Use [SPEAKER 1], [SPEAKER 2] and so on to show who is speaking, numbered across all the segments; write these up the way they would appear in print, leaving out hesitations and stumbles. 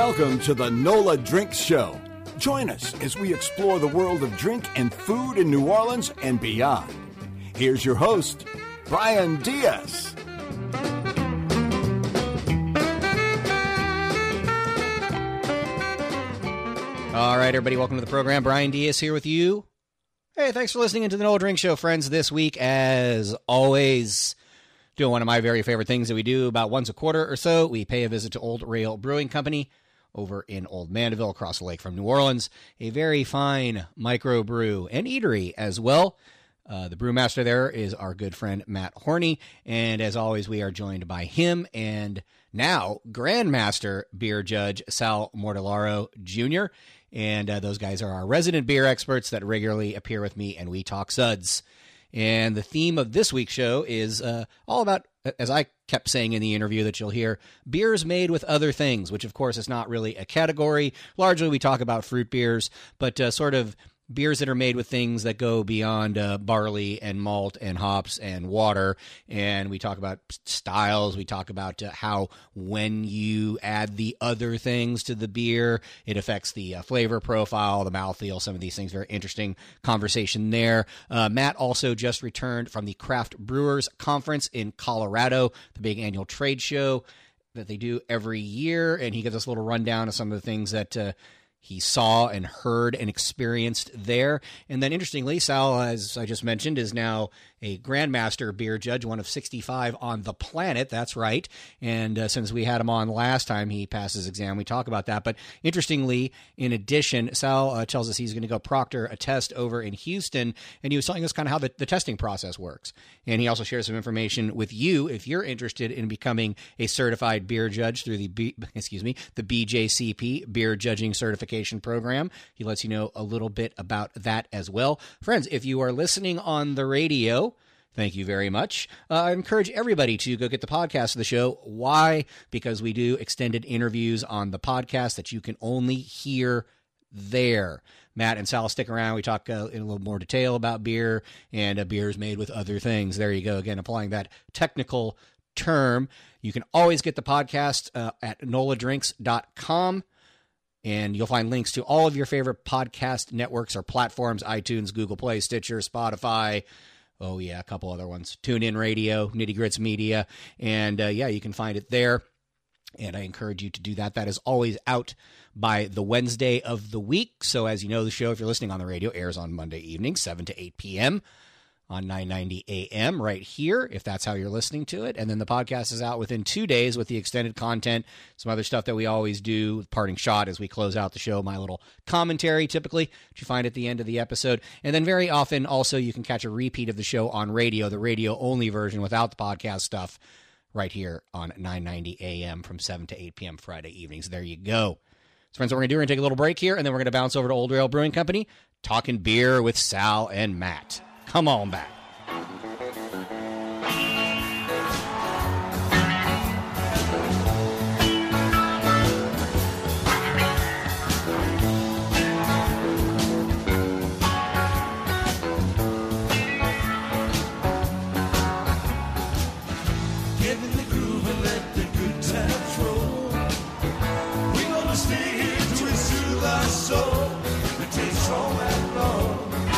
[SPEAKER 1] Welcome to the NOLA Drink Show. Join us as we explore the world of drink and food in New Orleans and beyond. Here's your host, Brian Diaz.
[SPEAKER 2] All right, everybody, welcome to the program. Brian Diaz here with you. Hey, thanks for listening to the NOLA Drink Show, friends. This week, as always, doing one of my very favorite things that we do about once a quarter or so. We pay a visit to Old Rail Brewing Company over in Old Mandeville, across the lake from New Orleans. A very fine microbrew and eatery as well. The brewmaster there is our good friend Matt Horney, and as always, we are joined by him and now Grandmaster Beer Judge Sal Mortellaro Jr., and those guys are our resident beer experts that regularly appear with me, and we talk suds. And the theme of this week's show is all about, as I kept saying in the interview that you'll hear, beers made with other things, which of course is not really a category. Largely we talk about fruit beers, but sort of beers that are made with things that go beyond barley and malt and hops and water. And we talk about styles. We talk about how when you add the other things to the beer, it affects the flavor profile, the mouthfeel, some of these things. Very interesting conversation there. Matt also just returned from the Craft Brewers Conference in Colorado, the big annual trade show that they do every year. And he gives us a little rundown of some of the things that he saw and heard and experienced there. And then interestingly, Sal, as I just mentioned, is now a Grandmaster beer judge, one of 65 on the planet. That's right. And since we had him on last time, he passed his exam. We talk about that. But interestingly, in addition, Sal tells us he's going to go proctor a test over in Houston. And he was telling us kind of how the testing process works. And he also shares some information with you if you're interested in becoming a certified beer judge through the BJCP Beer Judging Certification Program. He lets you know a little bit about that as well. Friends, if you are listening on the radio, thank you very much. I encourage everybody to go get the podcast of the show. Why? Because we do extended interviews on the podcast that you can only hear there. Matt and Sal stick around. We talk in a little more detail about beer and beers made with other things. There you go. Again, applying that technical term. You can always get the podcast at noladrinks.com. And you'll find links to all of your favorite podcast networks or platforms: iTunes, Google Play, Stitcher, Spotify. Oh, yeah, a couple other ones. TuneIn Radio, Nitty Grits Media. And, you can find it there. And I encourage you to do that. That is always out by the Wednesday of the week. So as you know, the show, if you're listening on the radio, airs on Monday evening, 7 to 8 p.m. on 990 AM right here, if that's how you're listening to it. And then the podcast is out within 2 days with the extended content, some other stuff that we always do, parting shot as we close out the show, my little commentary typically, which you find at the end of the episode. And then very often also you can catch a repeat of the show on radio, the radio-only version without the podcast stuff, right here on 990 AM from 7 to 8 p.m. Friday evenings. There you go. So friends, what we're going to do, we're going to take a little break here, and then we're going to bounce over to Old Rail Brewing Company, talking beer with Sal and Matt. Come on back.
[SPEAKER 3] Get in the groove and let the good times roll. We're gonna stay here till we soothe our soul. It takes strong and long.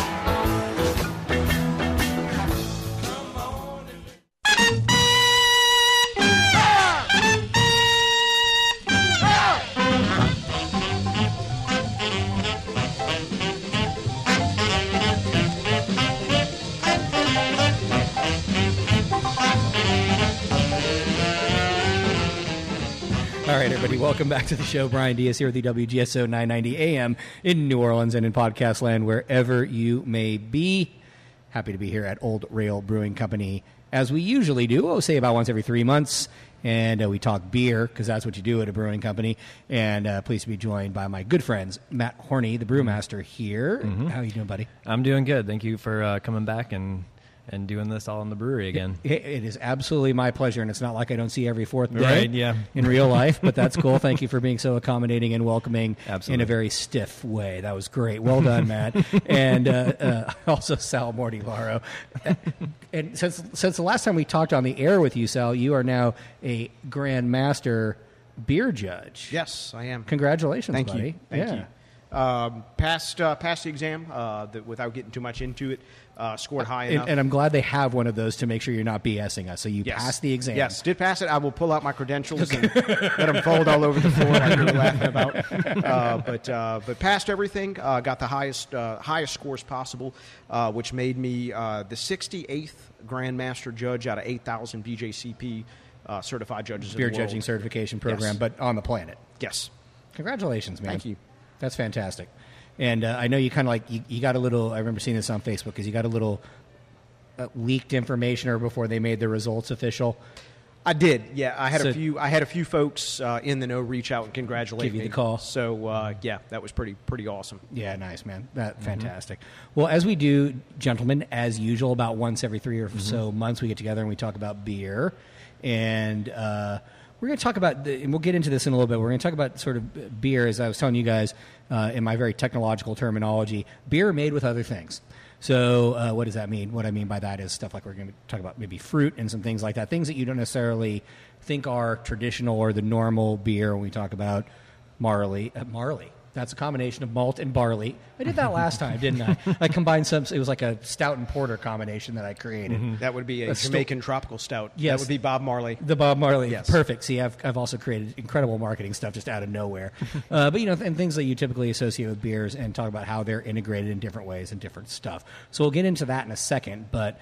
[SPEAKER 2] All right, everybody, welcome back to the show. Brian Diaz here with the WGSO 990 AM in New Orleans and in podcast land, wherever you may be. Happy to be here at Old Rail Brewing Company, as we usually do, say about once every 3 months. And we talk beer, because that's what you do at a brewing company. And pleased to be joined by my good friends, Matt Horney, the brewmaster here. Mm-hmm. How are you doing, buddy?
[SPEAKER 4] I'm doing good. Thank you for coming back and doing this all in the brewery again.
[SPEAKER 2] It is absolutely my pleasure, and it's not like I don't see every fourth day
[SPEAKER 4] right, yeah.
[SPEAKER 2] in real life, but that's cool. Thank you for being so accommodating and welcoming
[SPEAKER 4] Absolutely.
[SPEAKER 2] In a very stiff way. That was great. Well done, Matt. And also Sal Mortellaro. And since the last time we talked on the air with you, Sal, you are now a Grandmaster beer judge.
[SPEAKER 5] Yes, I am.
[SPEAKER 2] Congratulations,
[SPEAKER 5] Thank
[SPEAKER 2] buddy.
[SPEAKER 5] you. Thank you. Passed the exam without getting too much into it. Scored high enough.
[SPEAKER 2] And I'm glad they have one of those to make sure you're not BSing us. So you passed the exam.
[SPEAKER 5] Yes, did pass it. I will pull out my credentials and let them fold all over the floor like you were laughing about. But passed everything. Got the highest scores possible, which made me the 68th Grandmaster judge out of 8,000 BJCP certified judges
[SPEAKER 2] Beer
[SPEAKER 5] in the world.
[SPEAKER 2] judging certification program,
[SPEAKER 5] Yes.
[SPEAKER 2] but on the planet.
[SPEAKER 5] Yes.
[SPEAKER 2] Congratulations, man.
[SPEAKER 5] Thank you.
[SPEAKER 2] That's fantastic. And I know you kind of like, you got a little, I remember seeing this on Facebook, because you got a little leaked information or before they made the results official.
[SPEAKER 5] I did, yeah. I had a few folks in the know reach out and congratulate
[SPEAKER 2] Give you
[SPEAKER 5] me.
[SPEAKER 2] the call.
[SPEAKER 5] So yeah, that was pretty awesome.
[SPEAKER 2] Yeah, nice, man. Fantastic. Well, as we do, gentlemen, as usual, about once every 3 or so months, we get together and we talk about beer. And we're going to talk about, and we'll get into this in a little bit, we're going to talk about sort of beer, as I was telling you guys, in my very technological terminology, beer made with other things. So what does that mean? What I mean by that is stuff like we're going to talk about maybe fruit and some things like that, things that you don't necessarily think are traditional or the normal beer when we talk about Marley. That's a combination of malt and barley. I did that last time, didn't I? I combined some. It was like a stout and porter combination that I created.
[SPEAKER 5] That would be a Jamaican tropical stout.
[SPEAKER 2] Yes.
[SPEAKER 5] That would be Bob Marley.
[SPEAKER 2] The Bob Marley.
[SPEAKER 5] Yes.
[SPEAKER 2] Perfect. See, I've also created incredible marketing stuff just out of nowhere. But, and things that you typically associate with beers and talk about how they're integrated in different ways and different stuff. So we'll get into that in a second. But,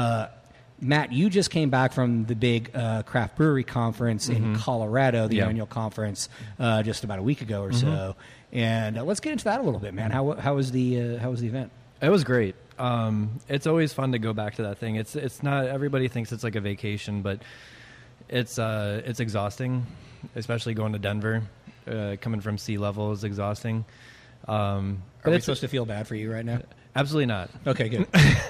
[SPEAKER 2] Matt, you just came back from the big craft brewery conference in Colorado, the annual conference, just about a week ago or so. And let's get into that a little bit, man. How was the event?
[SPEAKER 4] It was great. It's always fun to go back to that thing. It's not, everybody thinks it's like a vacation, but it's exhausting, especially going to Denver. Coming from sea level is exhausting.
[SPEAKER 2] Are we supposed to feel bad for you right now?
[SPEAKER 4] Absolutely not.
[SPEAKER 2] Okay, good.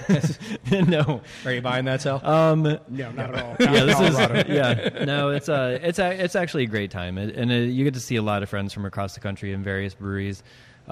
[SPEAKER 4] No.
[SPEAKER 2] Are you buying that, Sal?
[SPEAKER 5] No, not at all.
[SPEAKER 4] Yeah, this is no. It's actually a great time, you get to see a lot of friends from across the country in various breweries,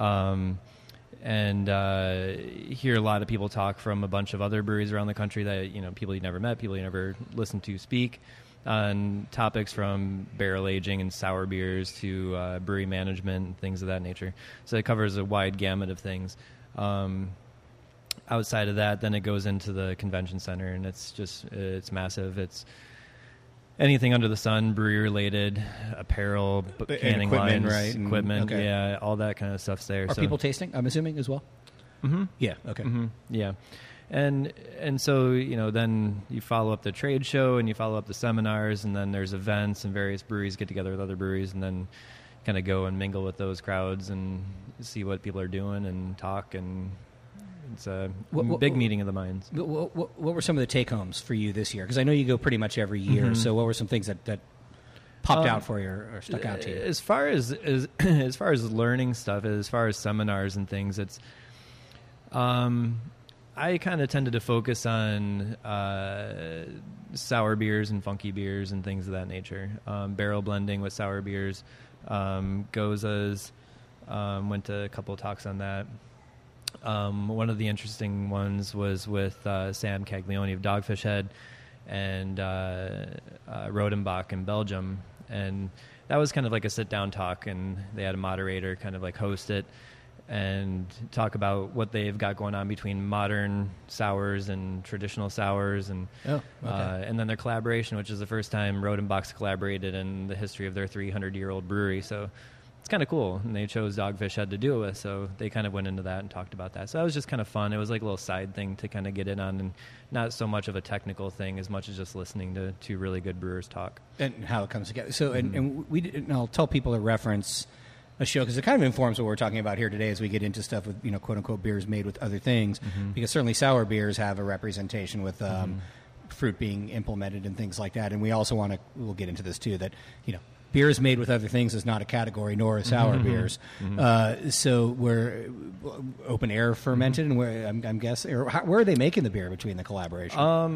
[SPEAKER 4] and hear a lot of people talk from a bunch of other breweries around the country that people you never met, people you never listened to speak on topics from barrel aging and sour beers to brewery management and things of that nature. So it covers a wide gamut of things. Outside of that, then it goes into the convention center, and it's massive. It's anything under the sun, brewery related, apparel, canning
[SPEAKER 2] equipment,
[SPEAKER 4] lines,
[SPEAKER 2] right?
[SPEAKER 4] equipment,
[SPEAKER 2] Okay.
[SPEAKER 4] yeah, all that kind of stuff's there.
[SPEAKER 2] Are people tasting, I'm assuming, as well?
[SPEAKER 4] Mm-hmm.
[SPEAKER 2] Yeah, okay.
[SPEAKER 4] Mm-hmm. Yeah. And so, then you follow up the trade show and you follow up the seminars, and then there's events and various breweries get together with other breweries, and then kind of go and mingle with those crowds and see what people are doing and talk, and it's a big meeting of the minds.
[SPEAKER 2] What were some of the take-homes for you this year? Because I know you go pretty much every year, so what were some things that popped out for you or stuck out to you?
[SPEAKER 4] As far as as far as learning stuff, as far as seminars and things, it's I kind of tended to focus on sour beers and funky beers and things of that nature. Barrel blending with sour beers, Gozas. Went to a couple of talks on that. One of the interesting ones was with Sam Caglione of Dogfish Head and Rodenbach in Belgium. And that was kind of like a sit-down talk, and they had a moderator kind of like host it and talk about what they've got going on between modern sours and traditional sours, and and then their collaboration, which is the first time Rodenbach's collaborated in the history of their 300-year-old brewery. So it's kind of cool, and they chose Dogfish Head to do it with, so they kind of went into that and talked about that. So that was just kind of fun. It was like a little side thing to kind of get in on, and not so much of a technical thing as much as just listening to two really good brewers talk.
[SPEAKER 2] And how it comes together. So, and I'll tell people to reference a show, because it kind of informs what we're talking about here today as we get into stuff with, quote-unquote beers made with other things, because certainly sour beers have a representation with fruit being implemented and things like that. And we also we'll get into this too, that, beers made with other things is not a category, nor is sour beers. So we're open air fermented, and where I'm guessing, or where are they making the beer between the collaboration?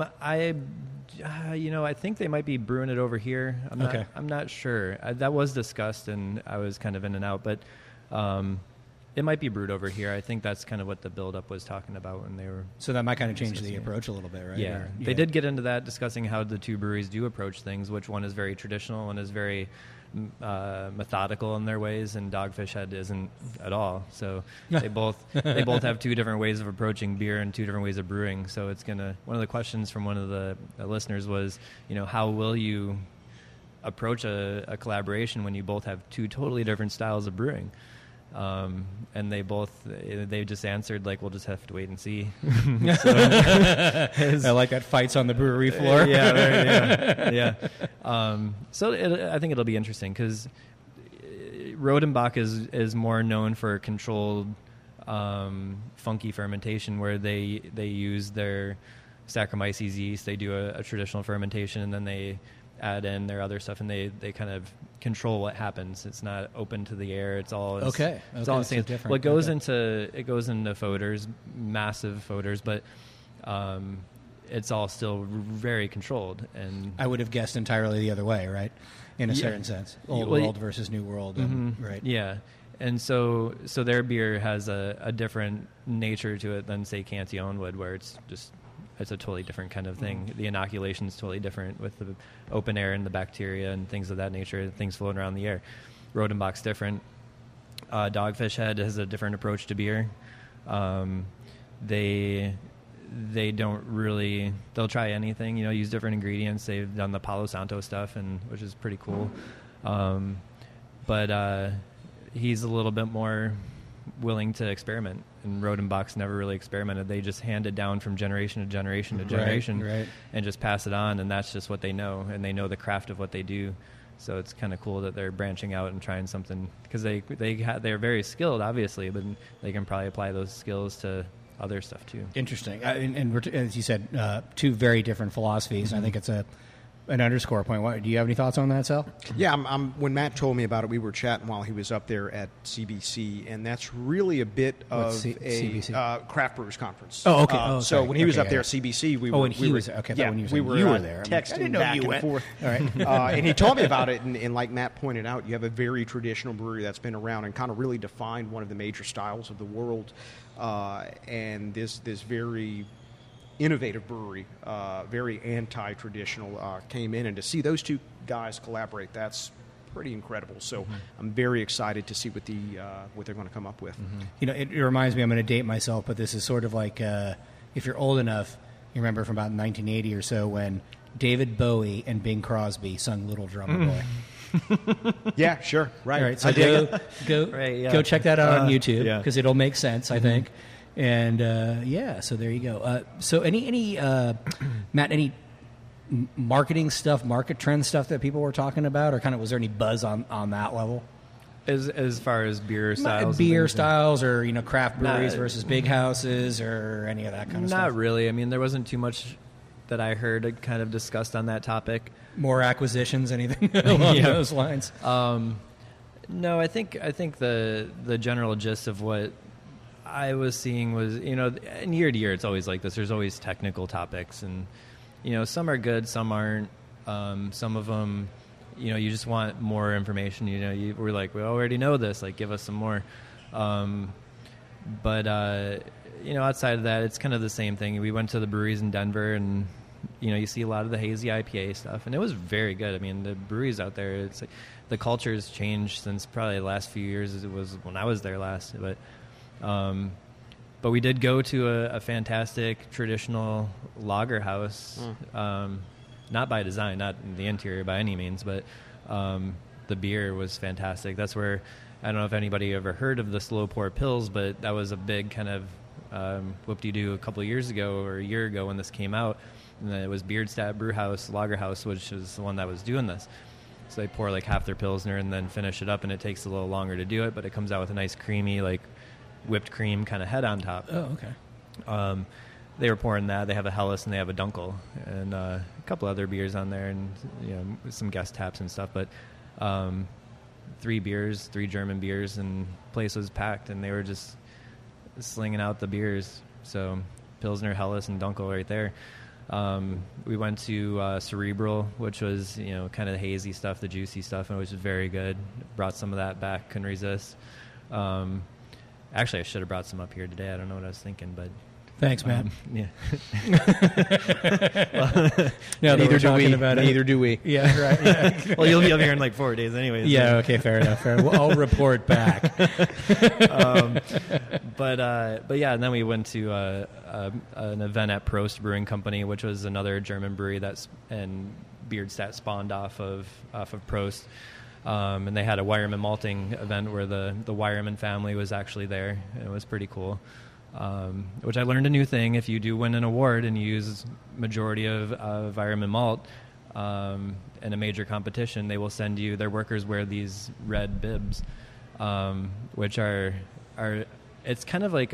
[SPEAKER 4] I think they might be brewing it over here. I'm not sure. That was discussed, and I was kind of in and out, but It might be brewed over here. I think that's kind of what the build-up was talking about when they were.
[SPEAKER 2] So that might kind of change the
[SPEAKER 4] discussing it.
[SPEAKER 2] approach a little bit, right?
[SPEAKER 4] Yeah,
[SPEAKER 2] Or-
[SPEAKER 4] they did get into that, discussing how the two breweries do approach things. Which one is very traditional and is very methodical in their ways, and Dogfish Head isn't at all. So they both have two different ways of approaching beer and two different ways of brewing. So it's gonna. One of the questions from one of the listeners was, how will you approach a collaboration when you both have two totally different styles of brewing? And they just answered like, we'll just have to wait and see.
[SPEAKER 2] I like that, fights on the brewery floor.
[SPEAKER 4] yeah. So I think it'll be interesting because Rodenbach is more known for controlled, funky fermentation, where they use their Saccharomyces yeast. They do a traditional fermentation, and then they add in their other stuff, and they kind of control what happens. It's not open to the air. It's all
[SPEAKER 2] Okay.
[SPEAKER 4] It's all the
[SPEAKER 2] So
[SPEAKER 4] same.
[SPEAKER 2] different.
[SPEAKER 4] Well, it goes
[SPEAKER 2] Okay.
[SPEAKER 4] into foeders, massive foeders, but it's all still very controlled. And
[SPEAKER 2] I would have guessed entirely the other way, right? In a certain sense, old
[SPEAKER 4] Well,
[SPEAKER 2] world versus new world, and, right?
[SPEAKER 4] yeah. And so their beer has a different nature to it than, say, Cantillon would, where it's a totally different kind of thing. The inoculation is totally different with the open air and the bacteria and things of that nature, things floating around the air. Rodenbach's different. Dogfish Head has a different approach to beer. They don't really, they'll try anything, use different ingredients. They've done the Palo Santo stuff, which is pretty cool. But he's a little bit more willing to experiment, and Rodenbach's never really experimented. They just hand it down from generation to generation to generation,
[SPEAKER 2] right.
[SPEAKER 4] and just pass it on, and that's just what they know, and they know the craft of what they do. So it's kind of cool that they're branching out and trying something, because they're very skilled, obviously, but they can probably apply those skills to other stuff too.
[SPEAKER 2] Interesting. And as you said, two very different philosophies. And I think it's an underscore point. Do you have any thoughts on that, Sal?
[SPEAKER 5] Yeah, when Matt told me about it, we were chatting while he was up there at CBC, and that's really a bit
[SPEAKER 2] What's
[SPEAKER 5] of
[SPEAKER 2] CBC?
[SPEAKER 5] Craft Brewers Conference.
[SPEAKER 2] Oh, okay.
[SPEAKER 5] So
[SPEAKER 2] sorry.
[SPEAKER 5] when he was
[SPEAKER 2] Okay,
[SPEAKER 5] up there
[SPEAKER 2] yeah.
[SPEAKER 5] at CBC, we
[SPEAKER 2] Oh,
[SPEAKER 5] were
[SPEAKER 2] when he was there. Okay, I thought
[SPEAKER 5] yeah,
[SPEAKER 2] when you were
[SPEAKER 5] we
[SPEAKER 2] saying
[SPEAKER 5] were
[SPEAKER 2] you were there. I
[SPEAKER 5] texting
[SPEAKER 2] didn't know
[SPEAKER 5] back
[SPEAKER 2] you
[SPEAKER 5] and
[SPEAKER 2] went.
[SPEAKER 5] forth.
[SPEAKER 2] All right.
[SPEAKER 5] And he told me about it, and like Matt pointed out, you have a very traditional brewery that's been around and kind of really defined one of the major styles of the world, and this very innovative brewery, very anti-traditional, came in, and to see those two guys collaborate, that's pretty incredible. So I'm very excited to see what they're going to come up with.
[SPEAKER 2] It reminds me, I'm going to date myself, but this is sort of like, if you're old enough, you remember from about 1980 or so when David Bowie and Bing Crosby sung Little Drummer Boy.
[SPEAKER 5] Yeah, sure, right.
[SPEAKER 2] All right, so
[SPEAKER 5] I dig
[SPEAKER 2] go
[SPEAKER 4] Right, yeah.
[SPEAKER 2] go check that out on YouTube,
[SPEAKER 4] yeah.
[SPEAKER 2] because it'll make sense, I think. And so there you go. So any Matt, any marketing stuff, market trend stuff that people were talking about, or kind of was there any buzz on that level?
[SPEAKER 4] As far as beer styles,
[SPEAKER 2] Beer
[SPEAKER 4] and things,
[SPEAKER 2] styles, or craft breweries
[SPEAKER 4] Nah.
[SPEAKER 2] versus big houses, or any of that kind of stuff.
[SPEAKER 4] not really. I mean, there wasn't too much that I heard kind of discussed on that topic.
[SPEAKER 2] More acquisitions, anything along
[SPEAKER 4] Yeah.
[SPEAKER 2] those lines.
[SPEAKER 4] No, I think the general gist of what I was seeing was, and year to year it's always like this. There's always technical topics, and some are good, some aren't. Some of them, you just want more information. We're like, we already know this. Like, give us some more. But outside of that, it's kind of the same thing. We went to the breweries in Denver, and you see a lot of the hazy IPA stuff, and it was very good. I mean, the breweries out there, it's like, the culture has changed since probably the last few years as it was when I was there last. But we did go to a fantastic traditional lager house, not by design, not in the interior by any means, but the beer was fantastic. That's where, I don't know if anybody ever heard of the Slow Pour Pils, but that was a big kind of whoop-de-doo a couple of years ago or a year ago when this came out. And then it was Beardstadt Brewhouse, Lager House, which was the one that was doing this. So they pour like half their Pilsner and then finish it up, and it takes a little longer to do it, but it comes out with a nice creamy, like whipped cream kind of head on top.
[SPEAKER 2] Oh, okay.
[SPEAKER 4] They were pouring that. They have a Helles and they have a Dunkel and a couple other beers on there, and some guest taps and stuff. But 3 German beers, and place was packed, and they were just slinging out the beers. So Pilsner, Helles, and Dunkel right there. We went to Cerebral, which was kind of the hazy stuff, the juicy stuff, and it was very good. Brought some of that back, couldn't resist. Actually, I should have brought some up here today. I don't know what I was thinking, but
[SPEAKER 2] Thanks, man.
[SPEAKER 4] yeah.
[SPEAKER 2] Neither do we.
[SPEAKER 5] Neither do we.
[SPEAKER 2] Yeah, right. Yeah.
[SPEAKER 4] Well, you'll be up here in like 4 days anyways.
[SPEAKER 2] Yeah. Okay. Fair enough. Fair. Well, I'll report back.
[SPEAKER 4] But yeah, and then we went to an event at Prost Brewing Company, which was another German brewery and Beardstadt spawned off of Prost. And they had a Weyermann malting event where the Weyermann family was actually there. It was pretty cool. Which I learned a new thing. If you do win an award and you use majority of Weyermann malt in a major competition, they will send you, their workers wear these red bibs, which are it's kind of like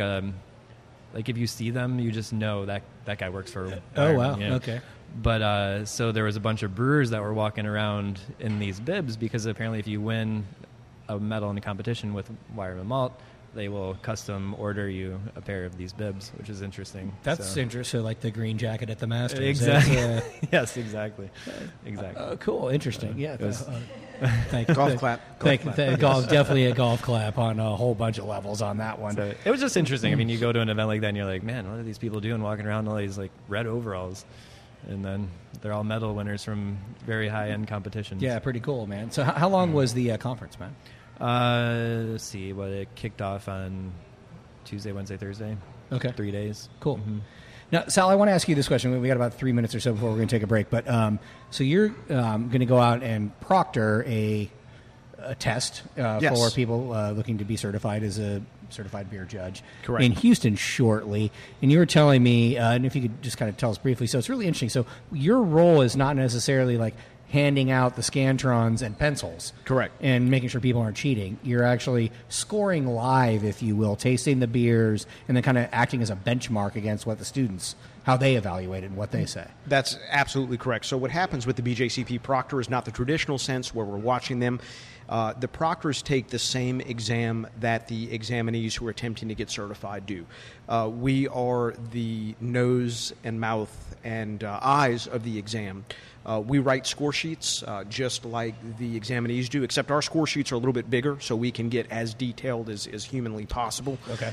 [SPEAKER 4] if you see them, you just know that guy works for
[SPEAKER 2] Oh, wow.
[SPEAKER 4] Weyermann, you know?
[SPEAKER 2] Okay.
[SPEAKER 4] But so there was a bunch of brewers that were walking around in these bibs because apparently if you win a medal in a competition with Weyermann malt, they will custom order you a pair of these bibs, which is interesting.
[SPEAKER 2] That's interesting. So, like the green jacket at the Masters.
[SPEAKER 4] Exactly. Yes, exactly.
[SPEAKER 2] Cool. Interesting. Yeah. Thank
[SPEAKER 5] Golf clap.
[SPEAKER 2] Golf, definitely a golf clap on a whole bunch of levels on that one.
[SPEAKER 4] So it was just interesting. I mean, you go to an event like that and you're like, man, what are these people doing walking around in all these like red overalls? And then they're all medal winners from very high-end competitions.
[SPEAKER 2] Yeah, pretty cool, man. So how long was the conference, man?
[SPEAKER 4] Let's see. Well, it kicked off on Tuesday, Wednesday, Thursday.
[SPEAKER 2] Okay.
[SPEAKER 4] 3 days.
[SPEAKER 2] Cool. Now, Sal, I want to ask you this question. We got about 3 minutes or so before we're going to take a break. But so you're going to go out and proctor a test
[SPEAKER 5] Yes.
[SPEAKER 2] for people looking to be certified as a certified beer judge
[SPEAKER 5] Correct.
[SPEAKER 2] in Houston shortly. And you were telling me, and if you could just kind of tell us briefly, so it's really interesting. So your role is not necessarily like handing out the Scantrons and pencils.
[SPEAKER 5] Correct.
[SPEAKER 2] And making sure people aren't cheating. You're actually scoring live, if you will, tasting the beers, and then kind of acting as a benchmark against what the students, how they evaluate it and what they say.
[SPEAKER 5] That's absolutely correct. So what happens with the BJCP proctor is not the traditional sense where we're watching them. The proctors take the same exam that the examinees who are attempting to get certified do. We are the nose and mouth and eyes of the exam. We write score sheets just like the examinees do, except our score sheets are a little bit bigger, so we can get as detailed as humanly possible.
[SPEAKER 2] Okay.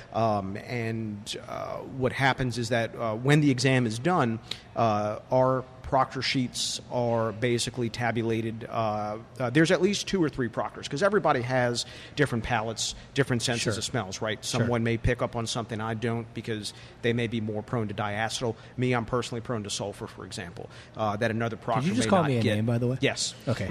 [SPEAKER 5] What happens is that when the exam is done, our proctor sheets are basically tabulated. There's at least 2 or 3 proctors because everybody has different palates, different senses
[SPEAKER 2] Sure.
[SPEAKER 5] of smells, right? Someone may pick up on something I don't because they may be more prone to diacetyl. Me, I'm personally prone to sulfur, for example, that another proctor
[SPEAKER 2] Did you just
[SPEAKER 5] may
[SPEAKER 2] call
[SPEAKER 5] not
[SPEAKER 2] me a
[SPEAKER 5] get.
[SPEAKER 2] name, by the way?
[SPEAKER 5] Yes.
[SPEAKER 2] Okay.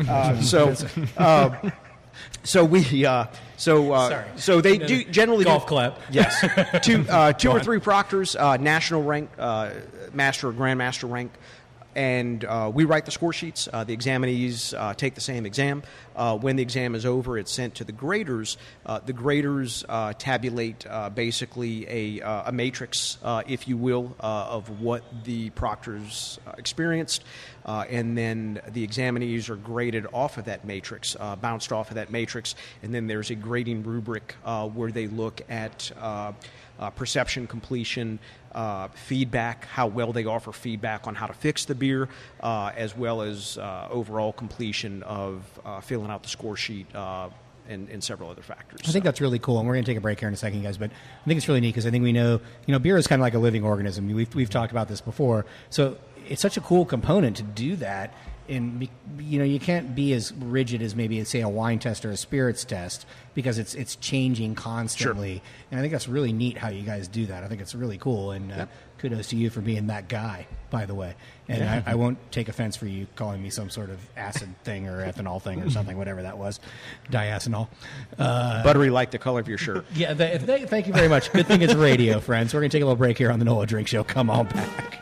[SPEAKER 5] So they do generally
[SPEAKER 2] Golf
[SPEAKER 5] do,
[SPEAKER 2] clap.
[SPEAKER 5] Yes, two or 3 proctors, national rank, master or grandmaster rank, and we write the score sheets. The examinees take the same exam. When the exam is over, it's sent to the graders. The graders tabulate basically a matrix, if you will, of what the proctors experienced. And then the examinees are graded off of that matrix, bounced off of that matrix, and then there's a grading rubric where they look at perception, completion, feedback, how well they offer feedback on how to fix the beer, as well as overall completion of filling out the score sheet and several other factors.
[SPEAKER 2] I think that's really cool, and we're going to take a break here in a second, guys. But I think it's really neat because I think we know, beer is kind of like a living organism. We've talked about this before, so it's such a cool component to do that. And you can't be as rigid as maybe say a wine test or a spirits test because it's changing constantly.
[SPEAKER 5] Sure.
[SPEAKER 2] And I think that's really neat how you guys do that. I think it's really cool, and kudos to you for being that guy, by the way. And I won't take offense for you calling me some sort of acid thing or ethanol thing or something, whatever that was, diacetyl.
[SPEAKER 5] Buttery like the color of your shirt.
[SPEAKER 2] Yeah, thank you very much. Good thing it's radio, friends. We're going to take a little break here on the NOLA Drink Show. Come on back.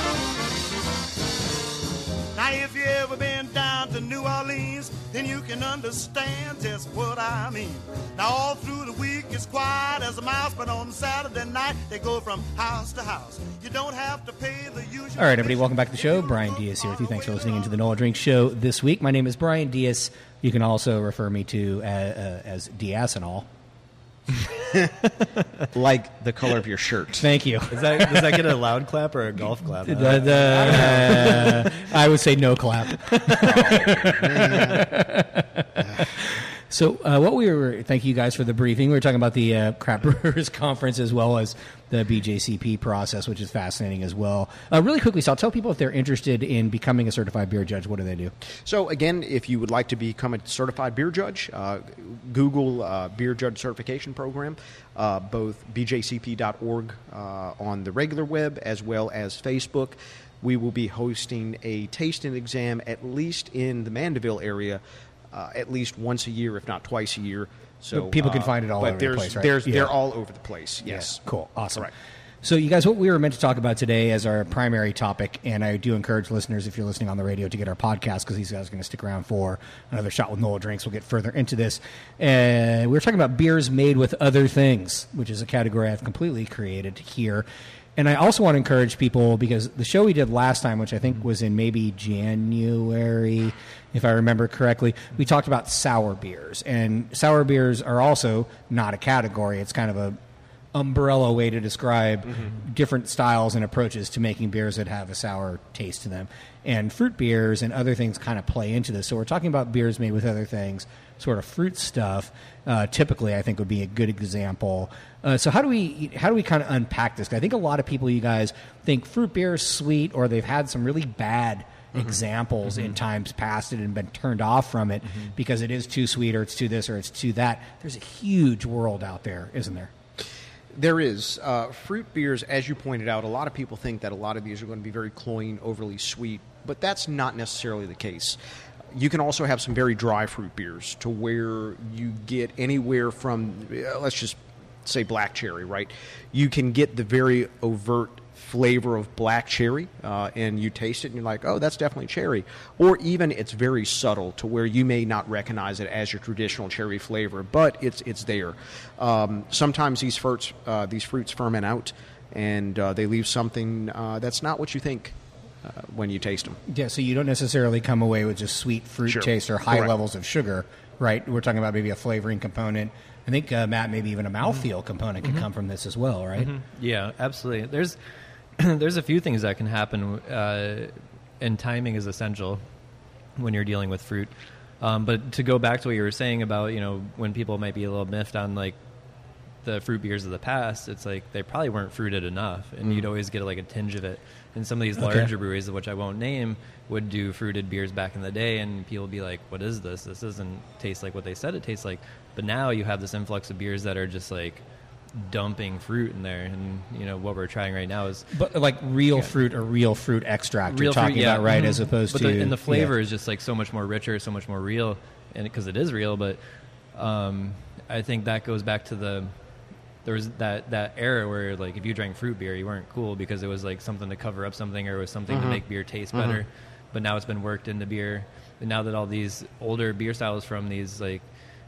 [SPEAKER 3] Now if you ever been down to New Orleans, then you can understand just what I mean. Now all through the week it's quiet as a mouse, but on Saturday night they go from house to house. You don't have to pay the usual.
[SPEAKER 2] All right, everybody, welcome back to the show. Brian Diaz here with you. Thanks for listening into the Noel Drink Show this week. My name is Brian Diaz. You can also refer me to as Diaz and all.
[SPEAKER 5] Like the color of your shirt.
[SPEAKER 2] Thank you.
[SPEAKER 4] Does that get a loud clap or a golf clap?
[SPEAKER 2] I would say no clap. So thank you guys for the briefing. We were talking about the Craft Brewers Conference as well as the BJCP process, which is fascinating as well. Really quickly, so I'll tell people if they're interested in becoming a certified beer judge, what do they do?
[SPEAKER 5] So again, if you would like to become a certified beer judge, Google Beer Judge Certification Program, both bjcp.org on the regular web as well as Facebook. We will be hosting a tasting exam at least in the Mandeville area at least once a year, if not twice a year. So
[SPEAKER 2] But people can find it all over the place, right?
[SPEAKER 5] They're all over the place, yes.
[SPEAKER 2] Yeah. Cool. Awesome.
[SPEAKER 5] Correct.
[SPEAKER 2] So, you guys, what we were meant to talk about today as our primary topic, and I do encourage listeners, if you're listening on the radio, to get our podcast, because these guys are going to stick around for another shot with Noel Drinks. We'll get further into this. We were talking about beers made with other things, which is a category I've completely created here. And I also want to encourage people, because the show we did last time, which I think was in maybe January, if I remember correctly, we talked about sour beers. And sour beers are also not a category. It's kind of a umbrella way to describe different styles and approaches to making beers that have a sour taste to them. And fruit beers and other things kind of play into this. So we're talking about beers made with other things, sort of fruit stuff. Typically, I think would be a good example. So how do we kind of unpack this? I think a lot of people, you guys, think fruit beer is sweet, or they've had some really bad examples in times past and been turned off from it because it is too sweet, or it's too this, or it's too that. There's a huge world out there, isn't there?
[SPEAKER 5] There is. Fruit beers, as you pointed out, a lot of people think that a lot of these are going to be very cloying, overly sweet, but that's not necessarily the case. You can also have some very dry fruit beers to where you get anywhere from, let's just say black cherry, right? You can get the very overt flavor of black cherry, and you taste it and you're like, oh, that's definitely cherry. Or even it's very subtle to where you may not recognize it as your traditional cherry flavor, but it's there. Sometimes these fruits ferment out, and they leave something that's not what you think when you taste them.
[SPEAKER 2] Yeah, so you don't necessarily come away with just sweet fruit taste or high
[SPEAKER 5] Correct.
[SPEAKER 2] levels of sugar, right? We're talking about maybe a flavoring component. I think, Matt, maybe even a mouthfeel component could come from this as well, right?
[SPEAKER 4] Yeah, absolutely. There's a few things that can happen, and timing is essential when you're dealing with fruit. But to go back to what you were saying about, when people might be a little miffed on like the fruit beers of the past, it's like they probably weren't fruited enough, and you'd always get like a tinge of it. And some of these larger breweries, which I won't name, would do fruited beers back in the day, and people would be like, what is this? This doesn't taste like what they said it tastes like. But now you have this influx of beers that are just like dumping fruit in there, and what we're trying right now is
[SPEAKER 2] like real fruit or real fruit extract.
[SPEAKER 4] Real
[SPEAKER 2] you're talking
[SPEAKER 4] fruit, yeah.
[SPEAKER 2] about, right? As opposed
[SPEAKER 4] but
[SPEAKER 2] to
[SPEAKER 4] and the flavor is just like so much more richer, so much more real, and because it is real. But I think that goes back to there was that era where like if you drank fruit beer, you weren't cool because it was like something to cover up something, or it was something to make beer taste better. But now it's been worked into beer, and now that all these older beer styles from these like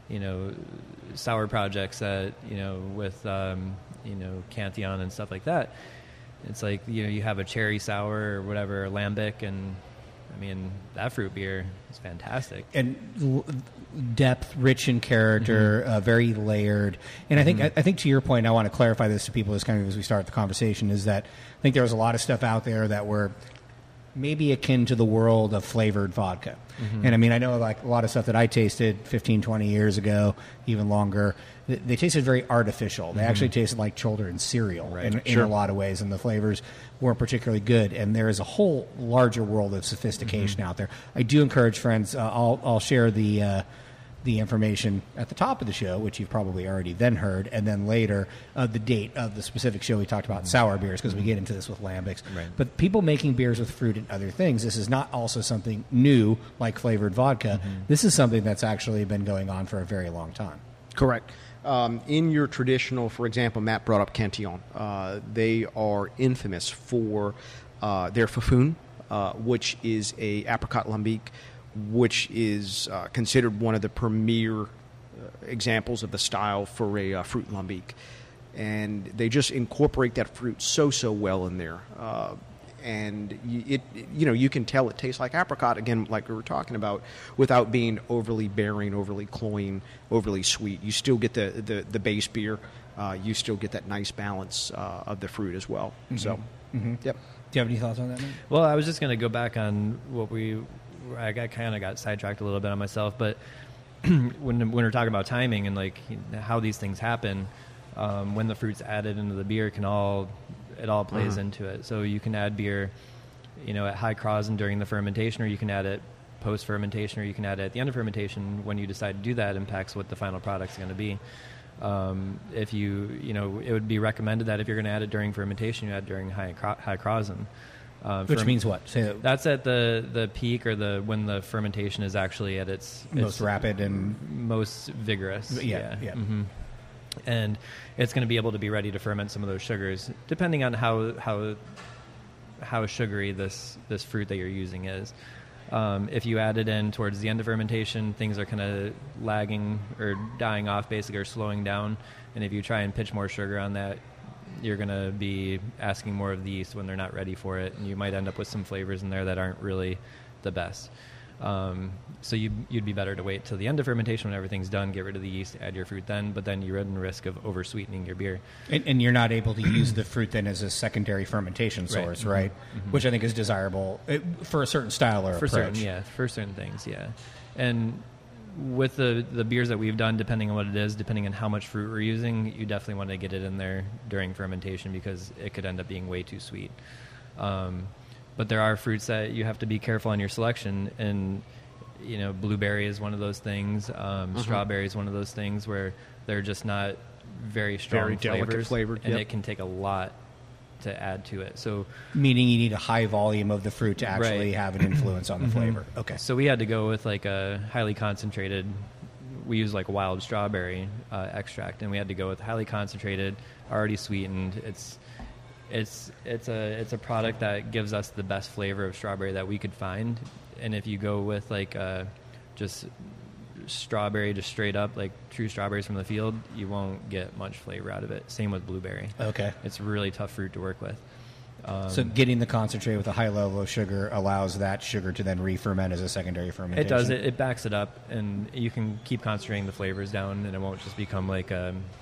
[SPEAKER 4] sour projects that with Cantillon and stuff like that, it's like you have a cherry sour or whatever, or lambic, and I mean that fruit beer is fantastic
[SPEAKER 2] and depth, rich in character, very layered. And I think to your point, I want to clarify this to people as kind of as we start the conversation, is that I think there was a lot of stuff out there that were maybe akin to the world of flavored vodka. And I mean, I know like a lot of stuff that I tasted 15, 20 years ago, even longer, they tasted very artificial. They actually tasted like children's cereal in a lot of ways, and the flavors weren't particularly good. And there is a whole larger world of sophistication out there. I do encourage friends, I'll share the information at the top of the show, which you've probably already then heard, and then later the date of the specific show we talked about sour beers, because we get into this with lambics. Right. But people making beers with fruit and other things, this is not also something new like flavored vodka. This is something that's actually been going on for a very long time.
[SPEAKER 5] Correct. In your traditional, for example, Matt brought up Cantillon. They are infamous for their Fafoon, which is a apricot lambic which is considered one of the premier examples of the style for a fruit lambic. And they just incorporate that fruit so well in there. And you can tell it tastes like apricot, again, like we were talking about, without being overly bearing, overly cloying, overly sweet. You still get the base beer. You still get that nice balance of the fruit as well.
[SPEAKER 2] Mm-hmm.
[SPEAKER 5] So,
[SPEAKER 2] Do
[SPEAKER 5] yep.
[SPEAKER 2] you have any thoughts on that, Nate?
[SPEAKER 4] Well, I was just going to go back on what I kind of got sidetracked a little bit on myself, but when we're talking about timing and like how these things happen, when the fruit's added into the beer, it all plays into it. So you can add beer, at high crossin during the fermentation, or you can add it post fermentation, or you can add it at the end of fermentation. When you decide to do that, impacts what the final product's going to be. If it would be recommended that if you're going to add it during fermentation, you add it during high crossin.
[SPEAKER 2] Which means what? Say that.
[SPEAKER 4] That's at the peak, or when the fermentation is actually at its
[SPEAKER 2] Most rapid and
[SPEAKER 4] most vigorous.
[SPEAKER 2] Yeah.
[SPEAKER 4] Mm-hmm. And it's going to be able to be ready to ferment some of those sugars, depending on how sugary this fruit that you're using is. If you add it in towards the end of fermentation, things are kind of lagging or dying off, basically, or slowing down. And if you try and pitch more sugar on that, you're going to be asking more of the yeast when they're not ready for it, and you might end up with some flavors in there that aren't really the best. So you'd be better to wait till the end of fermentation when everything's done, get rid of the yeast, add your fruit then, but then you run the risk of over-sweetening your beer.
[SPEAKER 2] And you're not able to use the fruit then as a secondary fermentation source, right? Mm-hmm. Which I think is desirable for a certain style or approach.
[SPEAKER 4] For certain things, yeah. And with the beers that we've done, depending on what it is, depending on how much fruit we're using, you definitely want to get it in there during fermentation because it could end up being way too sweet. But there are fruits that you have to be careful on your selection, and blueberry is one of those things. Strawberry is one of those things where they're just not very strong,
[SPEAKER 5] very delicate flavored,
[SPEAKER 4] and it can take a lot to add to it. So,
[SPEAKER 2] meaning you need a high volume of the fruit to actually have an influence on the flavor. Okay.
[SPEAKER 4] So we had to go with like a highly concentrated. We use like wild strawberry extract, and we had to go with highly concentrated, already sweetened. It's a product that gives us the best flavor of strawberry that we could find. And if you go with like just strawberry, just straight up like true strawberries from the field, you won't get much flavor out of it. Same with blueberry.
[SPEAKER 2] Okay.
[SPEAKER 4] It's really tough fruit to work with.
[SPEAKER 2] So getting the concentrate with a high level of sugar allows that sugar to then re-ferment as a secondary fermentation?
[SPEAKER 4] It does. It backs it up, and you can keep concentrating the flavors down, and it won't just become like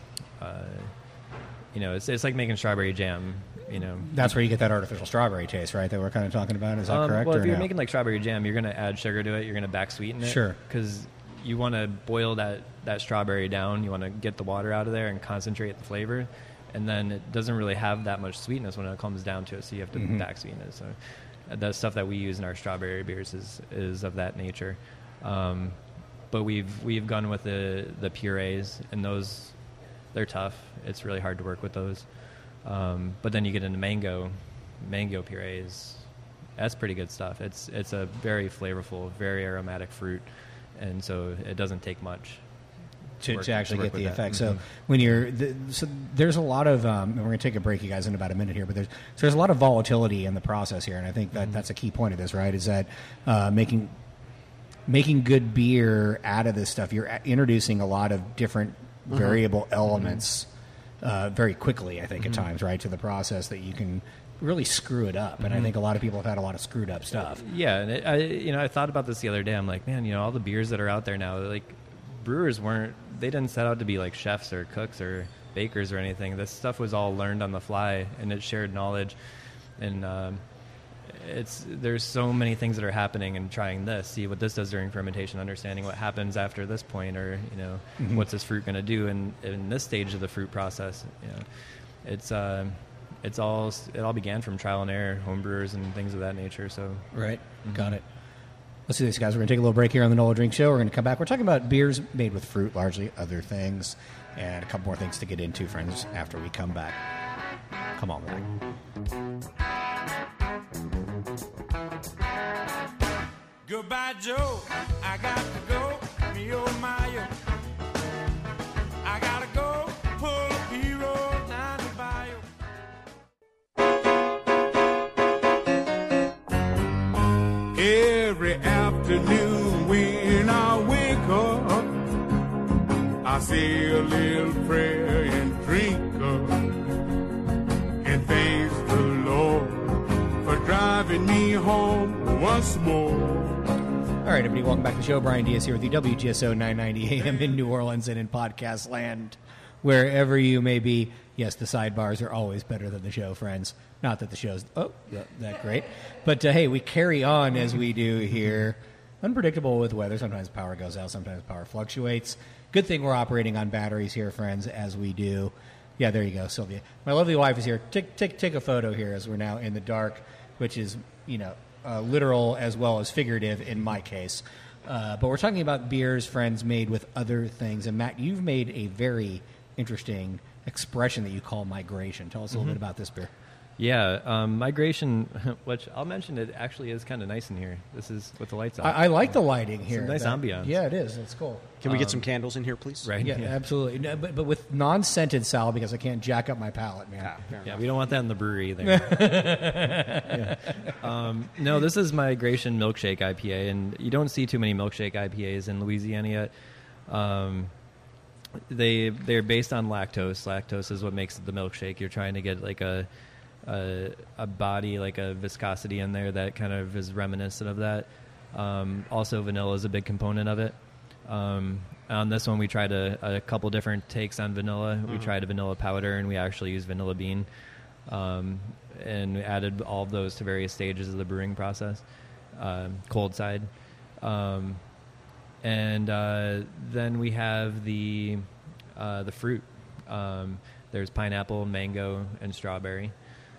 [SPEAKER 4] it's like making strawberry jam.
[SPEAKER 2] That's where you get that artificial strawberry taste, right? That we're kind of talking about. Is that correct?
[SPEAKER 4] Well, if you're
[SPEAKER 2] no?
[SPEAKER 4] making like strawberry jam, you're going to add sugar to it. You're going to back sweeten it.
[SPEAKER 2] Sure.
[SPEAKER 4] Because you want to boil that strawberry down. You want to get the water out of there and concentrate the flavor. And then it doesn't really have that much sweetness when it comes down to it, so you have to back sweeten it. So the stuff that we use in our strawberry beers is of that nature. But we've gone with the purees, and those, they're tough. It's really hard to work with those. But then you get into mango purees. That's pretty good stuff. It's a very flavorful, very aromatic fruit, and so it doesn't take much
[SPEAKER 2] to actually get the effect.
[SPEAKER 4] Mm-hmm.
[SPEAKER 2] So when so there's a lot of, and we're going to take a break, you guys, in about a minute here, but there's a lot of volatility in the process here, and I think that that's a key point of this, right? Is that making good beer out of this stuff, you're introducing a lot of different variable elements very quickly, I think, at times, right, to the process that you can really screw it up. And I think a lot of people have had a lot of screwed up stuff.
[SPEAKER 4] Yeah, and I thought about this the other day. I'm like, man, all the beers that are out there now, like, brewers they didn't set out to be like chefs or cooks or bakers or anything. This stuff was all learned on the fly, and it's shared knowledge. And there's so many things that are happening, and trying this, see what this does during fermentation, understanding what happens after this point, or what's this fruit going to do in this stage of the fruit process. It all began from trial and error, home brewers and things of that nature. So
[SPEAKER 2] right, got it. Let's do this, guys. We're going to take a little break here on the NOLA Drink Show. We're going to come back. We're talking about beers made with fruit, largely other things, and a couple more things to get into, friends, after we come back. Come on back.
[SPEAKER 3] Goodbye, Joe. I got to go. Me, oh, my, oh. I got to go. Pull up hero down the bayou. Every afternoon when I wake up, I say a little prayer and drink up and thanks the Lord for driving me home once more.
[SPEAKER 2] All right, everybody, welcome back to the show. Brian Diaz here with you, WGSO 990 AM in New Orleans and in podcast land, wherever you may be. Yes, the sidebars are always better than the show, friends. Not that the show's that great, but hey, we carry on as we do here. Unpredictable with weather. Sometimes power goes out. Sometimes power fluctuates. Good thing we're operating on batteries here, friends, as we do. Yeah, there you go, Sylvia. My lovely wife is here. Take a photo here as we're now in the dark, which is, literal as well as figurative in my case. But we're talking about beers, friends, made with other things. And Matt, you've made a very interesting expression that you call migration. Tell us a little bit about this beer.
[SPEAKER 4] Yeah, migration, which I'll mention, it actually is kind of nice in here. This is with the lights on.
[SPEAKER 2] I like the lighting here.
[SPEAKER 4] It's a nice ambiance.
[SPEAKER 2] Yeah, it is. It's cool.
[SPEAKER 5] Can we get some candles in here, please?
[SPEAKER 4] Right.
[SPEAKER 2] Yeah, absolutely. No, but with non-scented Sal, because I can't jack up my palate, man.
[SPEAKER 4] Yeah, we don't want that in the brewery either. No, this is Migration Milkshake IPA, and you don't see too many milkshake IPAs in Louisiana yet. They're based on lactose. Lactose is what makes the milkshake. You're trying to get like a body, like a viscosity in there that kind of is reminiscent of that. Also, vanilla is a big component of it. On this one, we tried a couple different takes on vanilla. We tried a vanilla powder, and we actually used vanilla bean. And we added all of those to various stages of the brewing process, cold side. And then we have the fruit. There's pineapple, mango, and strawberry.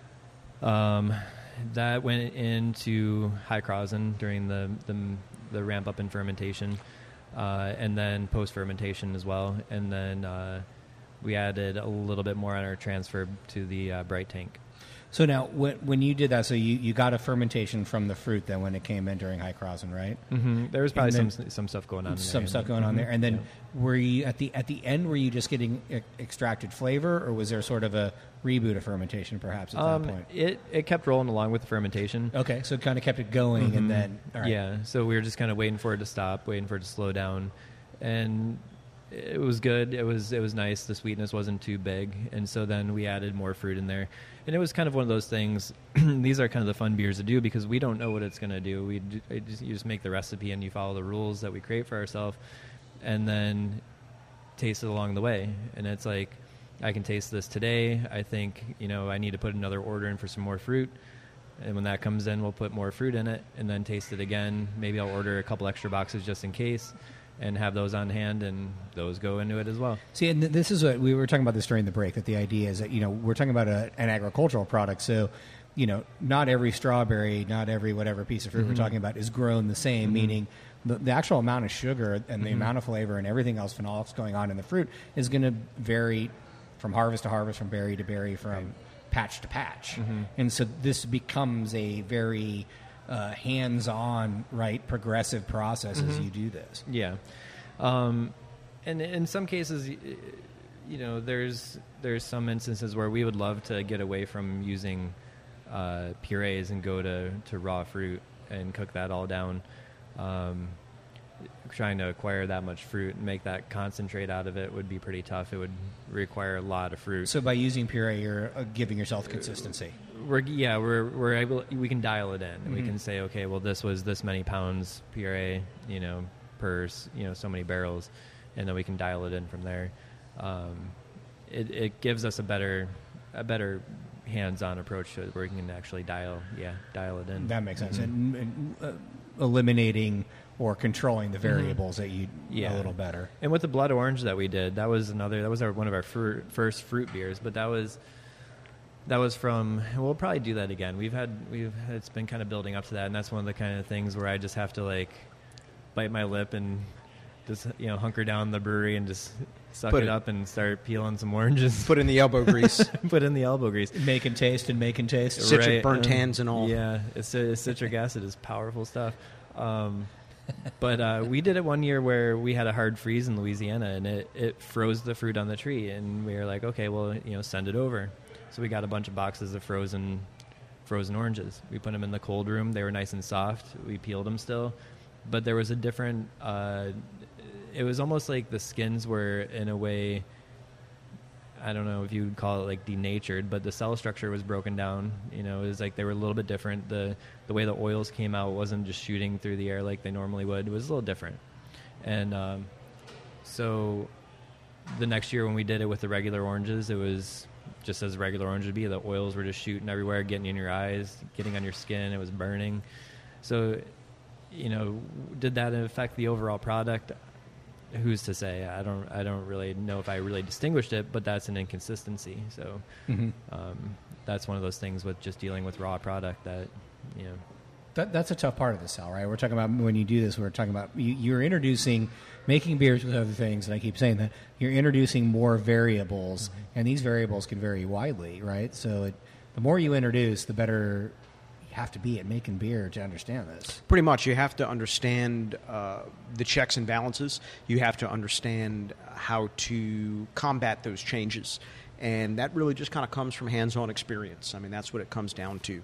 [SPEAKER 4] That went into Hefeweizen during the ramp up in fermentation, and then post fermentation as well. And then we added a little bit more on our transfer to the bright tank.
[SPEAKER 2] So now, when you did that, so you got a fermentation from the fruit then when it came in during Hefeweizen, right?
[SPEAKER 4] Mm-hmm. There was probably some stuff going on.
[SPEAKER 2] Some stuff going on there, and then were you at the end? Were you just getting extracted flavor, or was there sort of a reboot of fermentation, perhaps at that point?
[SPEAKER 4] It kept rolling along with the fermentation.
[SPEAKER 2] Okay, so it kind of kept it going, and then all right.
[SPEAKER 4] Yeah, so we were just kind of waiting for it to stop, waiting for it to slow down, and it was good. It was nice. The sweetness wasn't too big, and so then we added more fruit in there, and it was kind of one of those things. These are kind of the fun beers to do because we don't know what it's going to do. You just make the recipe and you follow the rules that we create for ourselves, and then taste it along the way. And it's like, I can taste this today. I think I need to put another order in for some more fruit. And when that comes in, we'll put more fruit in it and then taste it again. Maybe I'll order a couple extra boxes just in case and have those on hand, and those go into it as well.
[SPEAKER 2] See, and this is what we were talking about this during the break, that the idea is that, we're talking about an agricultural product. So, not every strawberry, not every whatever piece of fruit we're talking about is grown the same, meaning the actual amount of sugar and the amount of flavor and everything else, phenolics going on in the fruit is going to vary from harvest to harvest, from berry to berry, from patch to patch. And so this becomes a very hands-on, right, progressive process as you do this.
[SPEAKER 4] Yeah. And in some cases, there's some instances where we would love to get away from using purees and go to raw fruit and cook that all down. Trying to acquire that much fruit and make that concentrate out of it would be pretty tough. It would require a lot of fruit.
[SPEAKER 2] So by using puree, you're giving yourself consistency.
[SPEAKER 4] We can dial it in. We can say, okay, well, this was this many pounds puree, per so many barrels, and then we can dial it in from there. It gives us a better hands-on approach to it, where we can actually dial it in.
[SPEAKER 2] That makes sense. And eliminating or controlling the variables that you a little better.
[SPEAKER 4] And with the blood orange that we did, that was one of our first fruit beers, but that was from, we'll probably do that again. It's been kind of building up to that, and that's one of the kind of things where I just have to bite my lip and just hunker down the brewery and just suck it up and start peeling some oranges.
[SPEAKER 5] Put in the elbow grease.
[SPEAKER 4] Put in the elbow grease.
[SPEAKER 2] Make and taste.
[SPEAKER 5] Citric
[SPEAKER 4] right.
[SPEAKER 5] burnt hands and all.
[SPEAKER 4] Yeah, it's citric acid is powerful stuff. But we did it one year where we had a hard freeze in Louisiana, and it froze the fruit on the tree, and we were like, okay, well, send it over. So we got a bunch of boxes of frozen oranges. We put them in the cold room. They were nice and soft. We peeled them still, but there was a different. It was almost like the skins were in a way. I don't know if you would call it like denatured, but the cell structure was broken down. You know, it was like they were a little bit different. The way the oils came out wasn't just shooting through the air like they normally would. It was a little different. And so the next year when we did it with the regular oranges, it was just as regular orange would be. The oils were just shooting everywhere, getting in your eyes, getting on your skin. It was burning. So, you know, did that affect the overall product? Who's to say? I don't really know if I really distinguished it, but that's an inconsistency. So that's one of those things with just dealing with raw product that, you know.
[SPEAKER 2] That's a tough part of the sell, right? We're talking about when you do this, we're talking about you're making beers with other things, and I keep saying that, you're introducing more variables, and these variables can vary widely, right? So the more you introduce, the better you have to be at making beer to understand this.
[SPEAKER 5] Pretty much. You have to understand the checks and balances. You have to understand how to combat those changes. And that really just kind of comes from hands-on experience. I mean, that's what it comes down to.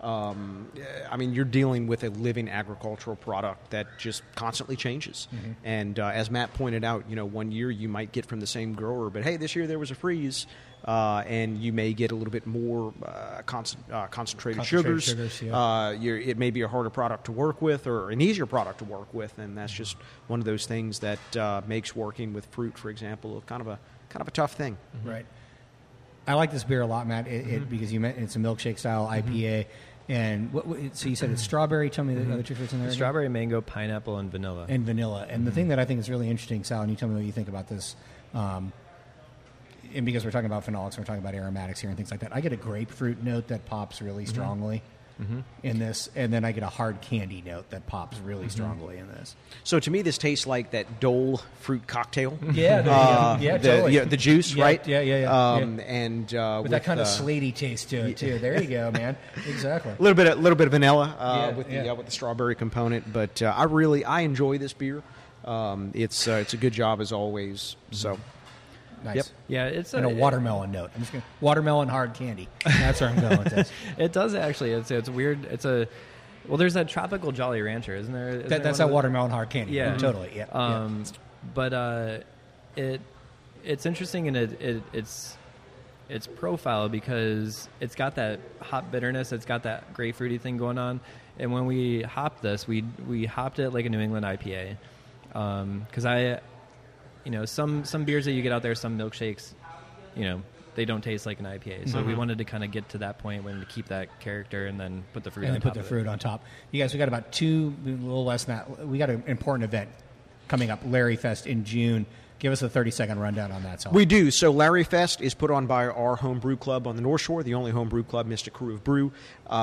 [SPEAKER 5] I mean, you're dealing with a living agricultural product that just constantly changes. And as Matt pointed out, you know, one year you might get from the same grower, but hey, this year there was a freeze, and you may get a little bit more concentrated sugars. It may be a harder product to work with or an easier product to work with, and that's just one of those things that makes working with fruit, for example, kind of a tough thing.
[SPEAKER 2] Right. I like this beer a lot, Matt, because you meant it's a milkshake style IPA. And so you said it's strawberry. Tell me the other two fruits in there.
[SPEAKER 4] Strawberry, mango, pineapple, and vanilla.
[SPEAKER 2] And the thing that I think is really interesting, Sal, and you tell me what you think about this, and because we're talking about phenolics, we're talking about aromatics here and things like that, I get a grapefruit note that pops really strongly in this, and then I get a hard candy note that pops really strongly in this.
[SPEAKER 5] So to me, this tastes like that Dole fruit cocktail.
[SPEAKER 2] Totally.
[SPEAKER 5] The juice, right?
[SPEAKER 2] Yeah.
[SPEAKER 5] And
[SPEAKER 2] with that kind of slaty taste to it too. There you go, man. Exactly.
[SPEAKER 5] A little bit of vanilla with the strawberry component, but I enjoy this beer. It's a good job as always. So.
[SPEAKER 2] Nice.
[SPEAKER 5] Yep.
[SPEAKER 4] Yeah, it's
[SPEAKER 2] a watermelon note. I'm just going watermelon hard candy. That's where I'm going with this.
[SPEAKER 4] It does actually. It's weird. There's that tropical Jolly Rancher, isn't there?
[SPEAKER 2] That's that watermelon hard candy.
[SPEAKER 4] Yeah,
[SPEAKER 2] totally. Yeah.
[SPEAKER 4] But it's interesting in its profile because it's got that hop bitterness. It's got that grapefruity thing going on. And when we hopped this, we hopped it like a New England IPA because you know, some beers that you get out there, some milkshakes, you know, they don't taste like an IPA. So we wanted to kind of get to that point when to keep that character and then put the fruit on top.
[SPEAKER 2] And put the fruit on top. You guys, we got about a little less than that. We got an important event coming up, Larry Fest in June. Give us a 30-second rundown on that. Sal.
[SPEAKER 5] We do. So Larry Fest is put on by our home brew club on the North Shore, the only home brew club, Mystic Crew of Brew.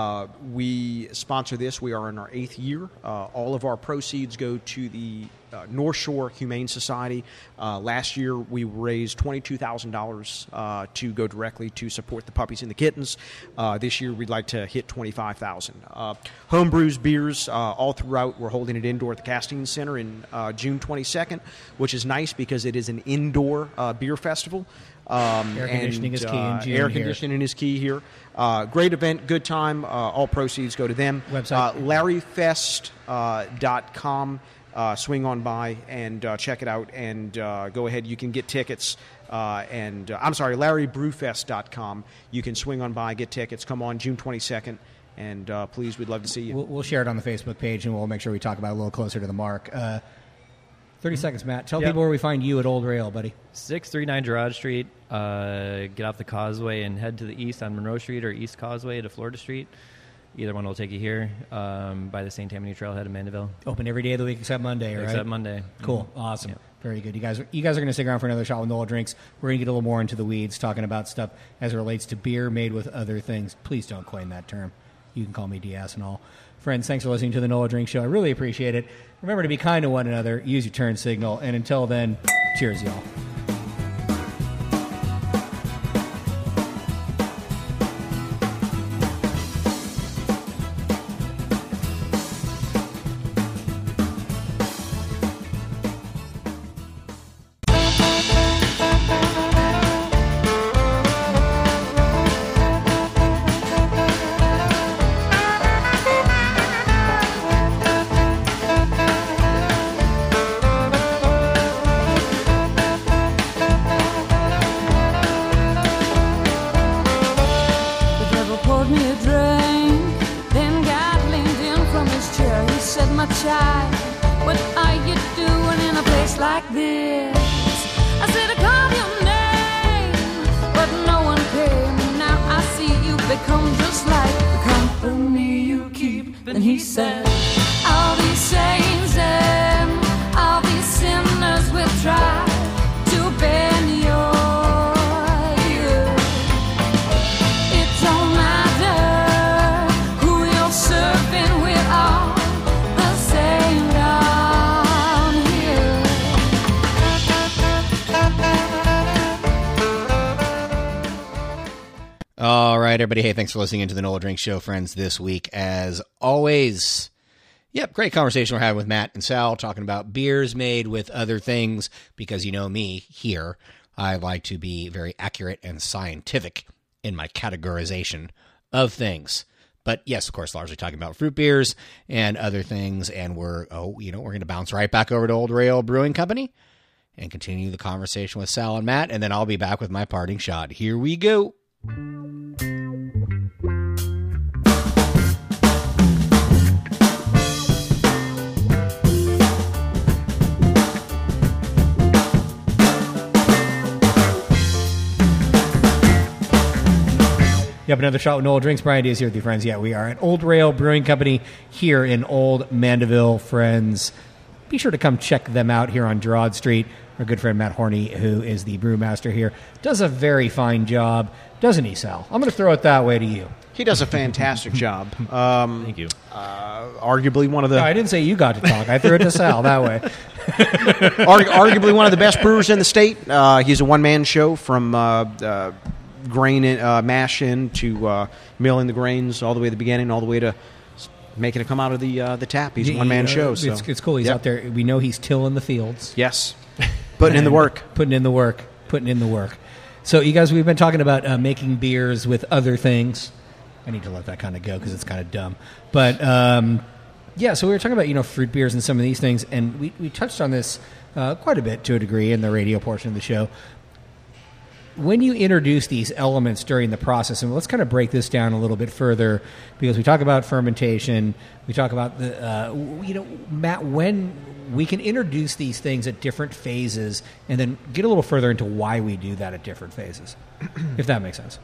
[SPEAKER 5] We sponsor this. We are in our 8th year. All of our proceeds go to the North Shore Humane Society. Last year, we raised $22,000 to go directly to support the puppies and the kittens. This year, we'd like to hit $25,000. Home brews beers all throughout. We're holding it indoor at the Castine Center in June 22nd, which is nice because it is an indoor beer festival.
[SPEAKER 2] Air conditioning is key in June.
[SPEAKER 5] Air conditioning is key here. Great event, good time. All proceeds go to them.
[SPEAKER 2] Website?
[SPEAKER 5] LarryFest.com. Swing on by and check it out and go ahead. You can get tickets. LarryBrewFest.com. You can swing on by, get tickets. Come on June 22nd. And please, we'd love to see you.
[SPEAKER 2] We'll share it on the Facebook page, and we'll make sure we talk about it a little closer to the mark. 30 seconds, Matt. Tell people where we find you at Old Rail, buddy.
[SPEAKER 4] 639 Girard Street. Get off the Causeway and head to the east on Monroe Street or East Causeway to Florida Street. Either one will take you here by the St. Tammany Trailhead in Mandeville.
[SPEAKER 2] Open every day of the week except Monday, right?
[SPEAKER 4] Except Monday.
[SPEAKER 2] Cool. Awesome. Very good. You guys are going to stick around for another shot with Nola Drinks. We're going to get a little more into the weeds, talking about stuff as it relates to beer made with other things. Please don't coin that term. You can call me DS and all. Friends, thanks for listening to the Nola Drinks Show. I really appreciate it. Remember to be kind to one another. Use your turn signal. And until then, cheers, y'all.
[SPEAKER 6] shy. What are you doing in a place like this? I said I called your name, but no one came. Now I see you become just like the company you keep. And he said, all these saints and all these sinners will try to bend your ear. It don't matter who you're serving, we're all the same down here.
[SPEAKER 2] All right, everybody. Hey, thanks for listening into the Nola Drink Show, friends, this week. As always, yep, great conversation we're having with Matt and Sal, talking about beers made with other things, because you know me here. I like to be very accurate and scientific in my categorization of things. But yes, of course, largely talking about fruit beers and other things. And we're going to bounce right back over to Old Rail Brewing Company and continue the conversation with Sal and Matt. And then I'll be back with my parting shot. Here we go. Yep, another shot with Nola Drinks. Brian Diaz here with you, friends. Yeah, we are at Old Rail Brewing Company here in Old Mandeville, friends. Be sure to come check them out here on Gerard Street. Our good friend Matt Horney, who is the brewmaster here, does a very fine job, doesn't he, Sal? I'm going to throw it that way to you.
[SPEAKER 5] He does a fantastic job.
[SPEAKER 4] Thank you.
[SPEAKER 5] Arguably one of the...
[SPEAKER 2] No, I didn't say you got to talk. I threw it to Sal that way.
[SPEAKER 5] arguably one of the best brewers in the state. He's a one-man show from grain mash in to milling the grains all the way to the beginning, all the way to making it come out of the tap. He's a one-man show. So.
[SPEAKER 2] It's cool. He's out there. We know he's tilling the fields.
[SPEAKER 5] Yes. Putting in the work.
[SPEAKER 2] Putting in the work. So, you guys, we've been talking about making beers with other things. I need to let that kind of go because it's kind of dumb. But, yeah, so we were talking about, fruit beers and some of these things, and we touched on this quite a bit to a degree in the radio portion of the show. When you introduce these elements during the process, and let's kind of break this down a little bit further, because we talk about fermentation, we talk about the, Matt, when we can introduce these things at different phases, and then get a little further into why we do that at different phases, if that makes sense.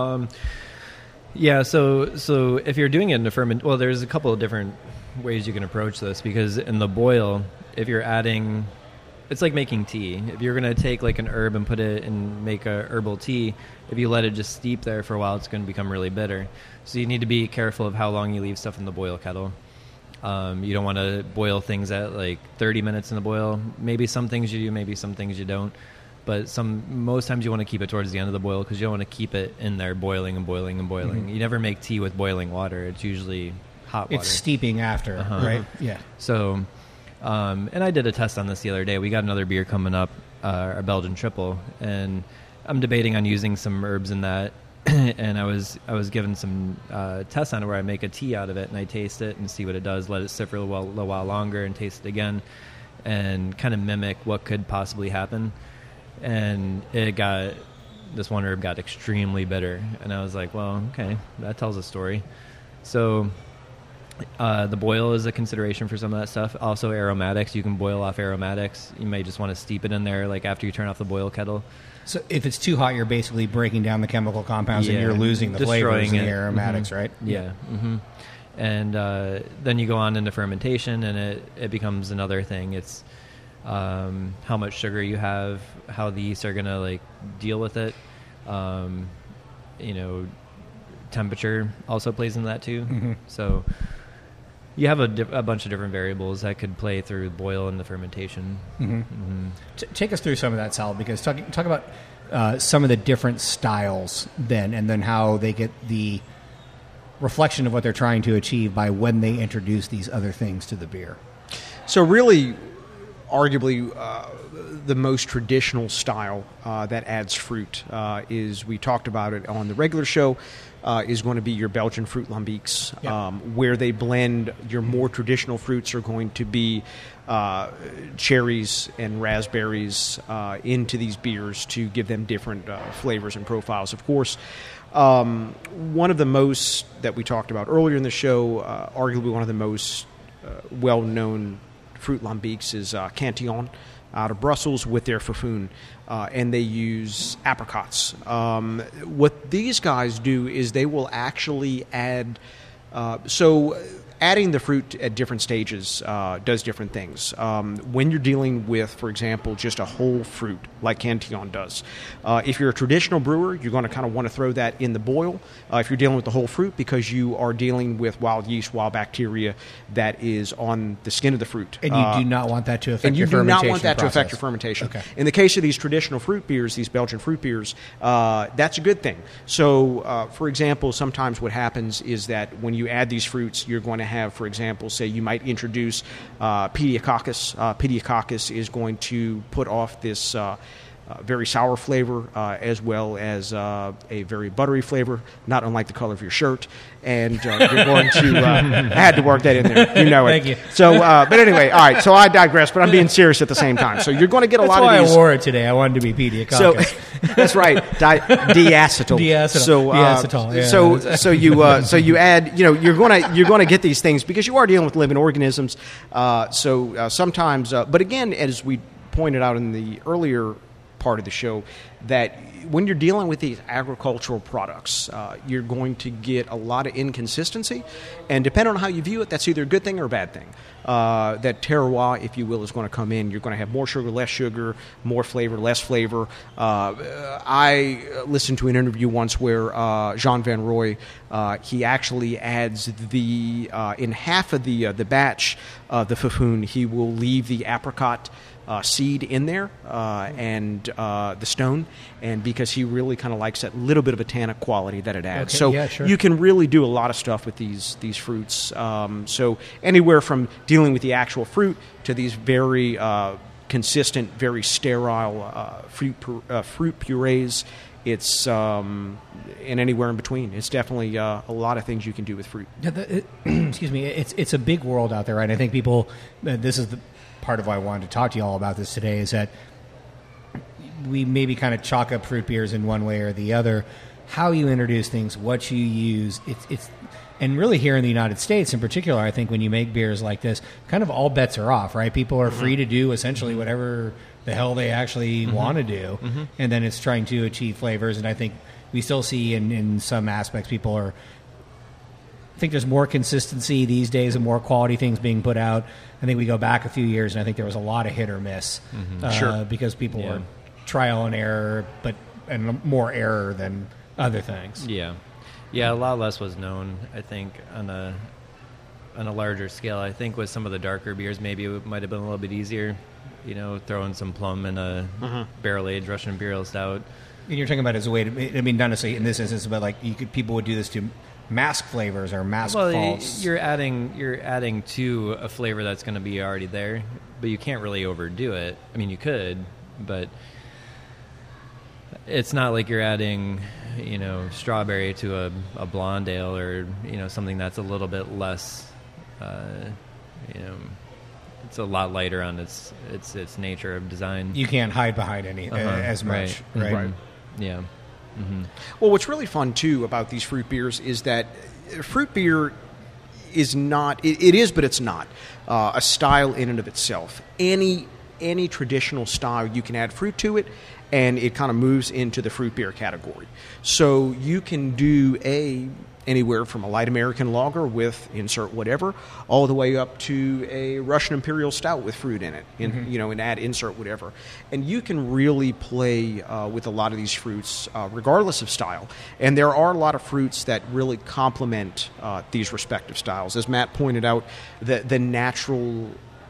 [SPEAKER 4] Yeah, so if you're doing it in a ferment, well, there's a couple of different ways you can approach this, because in the boil, if you're adding, it's like making tea. If you're going to take like an herb and put it and make a herbal tea, if you let it just steep there for a while, it's going to become really bitter. So you need to be careful of how long you leave stuff in the boil kettle. You don't want to boil things at like 30 minutes in the boil. Maybe some things you do, maybe some things you don't. But most times you want to keep it towards the end of the boil, because you don't want to keep it in there boiling and boiling and boiling. Mm-hmm. You never make tea with boiling water. It's usually hot water.
[SPEAKER 2] It's steeping after, right? Yeah.
[SPEAKER 4] So, and I did a test on this the other day. We got another beer coming up, our Belgian Triple, and I'm debating on using some herbs in that. And I was given some tests on it where I make a tea out of it, and I taste it and see what it does, let it sit for a little while longer and taste it again, and kind of mimic what could possibly happen. And this one herb got extremely bitter, and I was like, well, okay, that tells a story. So the boil is a consideration for some of that stuff. Also aromatics, you can boil off aromatics. You may just want to steep it in there like after you turn off the boil kettle.
[SPEAKER 2] So if it's too hot, you're basically breaking down the chemical compounds and you're losing the flavors and the aromatics, right?
[SPEAKER 4] Yeah. Mm-hmm. And then you go on into fermentation, and it becomes another thing. It's how much sugar you have, how the yeast are going to like deal with it. Temperature also plays in that too. Mm-hmm. So you have a bunch of different variables that could play through the boil and the fermentation. Mm-hmm. Mm-hmm.
[SPEAKER 2] Take us through some of that, Sal, because talk about some of the different styles then, and then how they get the reflection of what they're trying to achieve by when they introduce these other things to the beer.
[SPEAKER 5] So really, arguably, the most traditional style that adds fruit is, we talked about it on the regular show, is going to be your Belgian fruit lambics, where they blend your more traditional fruits are going to be cherries and raspberries into these beers to give them different flavors and profiles. Of course, one of the most that we talked about earlier in the show, arguably one of the most well-known fruit lambics is Cantillon out of Brussels with their Fafoon, and they use apricots. What these guys do is they will actually add adding the fruit at different stages does different things. When you're dealing with, for example, just a whole fruit like Cantillon does, if you're a traditional brewer, you're going to kind of want to throw that in the boil if you're dealing with the whole fruit, because you are dealing with wild yeast, wild bacteria that is on the skin of the fruit.
[SPEAKER 2] And you do not want that to affect your fermentation.
[SPEAKER 5] And you do not want that to affect your fermentation.
[SPEAKER 2] Okay.
[SPEAKER 5] In the case of these traditional fruit beers, these Belgian fruit beers, that's a good thing. So, for example, sometimes what happens is that when you add these fruits, you're going to have, for example, say you might introduce Pediococcus. Pediococcus is going to put off this very sour flavor as well as a very buttery flavor, not unlike the color of your shirt. And you're going to I had to work that in there. You know it.
[SPEAKER 2] Thank you.
[SPEAKER 5] So, but anyway, all right. So I digress, but I'm being serious at the same time. So you're going to get a lot of these.
[SPEAKER 2] That's why I wore it today. I wanted to be Pediococcus.
[SPEAKER 5] So that's right, diacetyl.
[SPEAKER 2] Diacetyl.
[SPEAKER 5] So,
[SPEAKER 2] Diacetyl, yeah.
[SPEAKER 5] so you add. You're going to get these things because you are dealing with living organisms. Sometimes, but again, as we pointed out in the earlier part of the show, that when you're dealing with these agricultural products, you're going to get a lot of inconsistency, and depending on how you view it, that's either a good thing or a bad thing. That terroir, if you will, is going to come in. You're going to have more sugar, more flavor, less flavor. I listened to an interview once where Jean Van Roy, he actually adds in half of the batch of the Fafoon, he will leave the apricot seed in there and the stone, and because he really kind of likes that little bit of a tannic quality that it adds.
[SPEAKER 2] Okay,
[SPEAKER 5] so
[SPEAKER 2] yeah, sure.
[SPEAKER 5] you can really do a lot of stuff with these fruits. So anywhere from dealing with the actual fruit to these very consistent, very sterile fruit purees. It's and anywhere in between. It's definitely a lot of things you can do with fruit.
[SPEAKER 2] Excuse me. It's a big world out there, right? I think people. This is the part of why I wanted to talk to you all about this today, is that we maybe kind of chalk up fruit beers in one way or the other. How you introduce things, what you use, it's and really here in the United States in particular, I think when you make beers like this, kind of all bets are off, right? People are free to do essentially whatever the hell they actually want to do, and then it's trying to achieve flavors. And I think we still see in some aspects people are. I think there's more consistency these days and more quality things being put out. I think we go back a few years, and I think there was a lot of hit or miss because people were trial and error, and more error than other things.
[SPEAKER 4] Yeah, a lot less was known, I think, on a larger scale. I think with some of the darker beers, maybe it might have been a little bit easier, throwing some plum in a barrel-aged Russian Imperial Stout.
[SPEAKER 2] And you're talking about as a way to, I mean, not necessarily in this instance, but like people would do this to mask flavors or mask faults.
[SPEAKER 4] You're adding to a flavor that's going to be already there, but you can't really overdo it. I mean, you could, but it's not like you're adding, strawberry to a blonde ale or something that's a little bit less, it's a lot lighter on its nature of design.
[SPEAKER 2] You can't hide behind as much, right?
[SPEAKER 4] Yeah. Mm-hmm.
[SPEAKER 5] Well, what's really fun, too, about these fruit beers is that fruit beer is not, it is, but it's not, a style in and of itself. Any traditional style, you can add fruit to it, and it kind of moves into the fruit beer category. So you can do anywhere from a light American lager with insert whatever, all the way up to a Russian Imperial Stout with fruit in it, and add insert whatever. And you can really play with a lot of these fruits, regardless of style. And there are a lot of fruits that really complement these respective styles. As Matt pointed out, the natural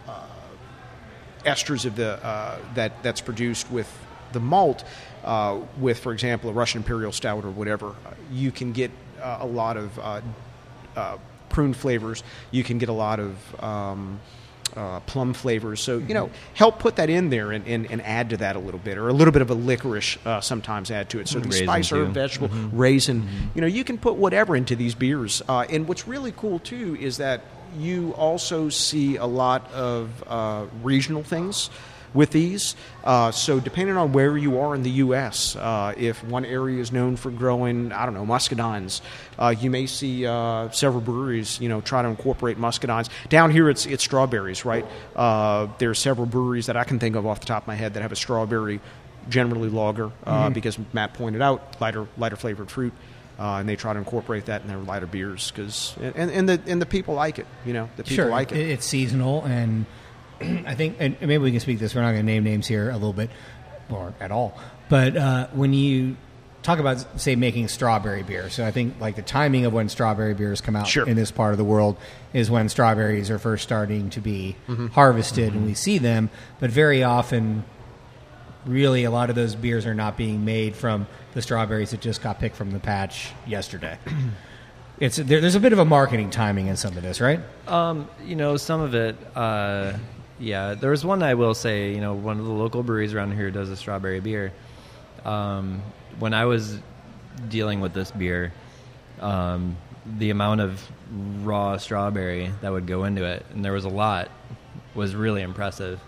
[SPEAKER 5] esters of that's produced with the malt, with, for example, a Russian Imperial Stout or whatever, you can get a lot of prune flavors. You can get a lot of plum flavors. So, help put that in there and add to that a little bit, or a little bit of a licorice sometimes add to it. So the spice, herb, vegetable, raisin, you can put whatever into these beers. And what's really cool, too, is that you also see a lot of regional things with these. So depending on where you are in the U.S., if one area is known for growing, I don't know, muscadines, you may see several breweries, try to incorporate muscadines. Down here, it's strawberries, right? There are several breweries that I can think of off the top of my head that have a strawberry, generally lager, because Matt pointed out lighter flavored fruit. And they try to incorporate that in their lighter beers because and the people like it. The people like it.
[SPEAKER 2] It's seasonal, and I think, and maybe we can speak this. We're not going to name names here a little bit, or at all. But when you talk about, say, making strawberry beer, so I think like the timing of when strawberry beers come out in this part of the world is when strawberries are first starting to be harvested, and we see them. But very often, really, a lot of those beers are not being made from the strawberries that just got picked from the patch yesterday. There's a bit of a marketing timing in some of this, right?
[SPEAKER 4] Some of it, yeah. There was one I will say, one of the local breweries around here does a strawberry beer. When I was dealing with this beer, the amount of raw strawberry that would go into it, and there was a lot, was really impressive.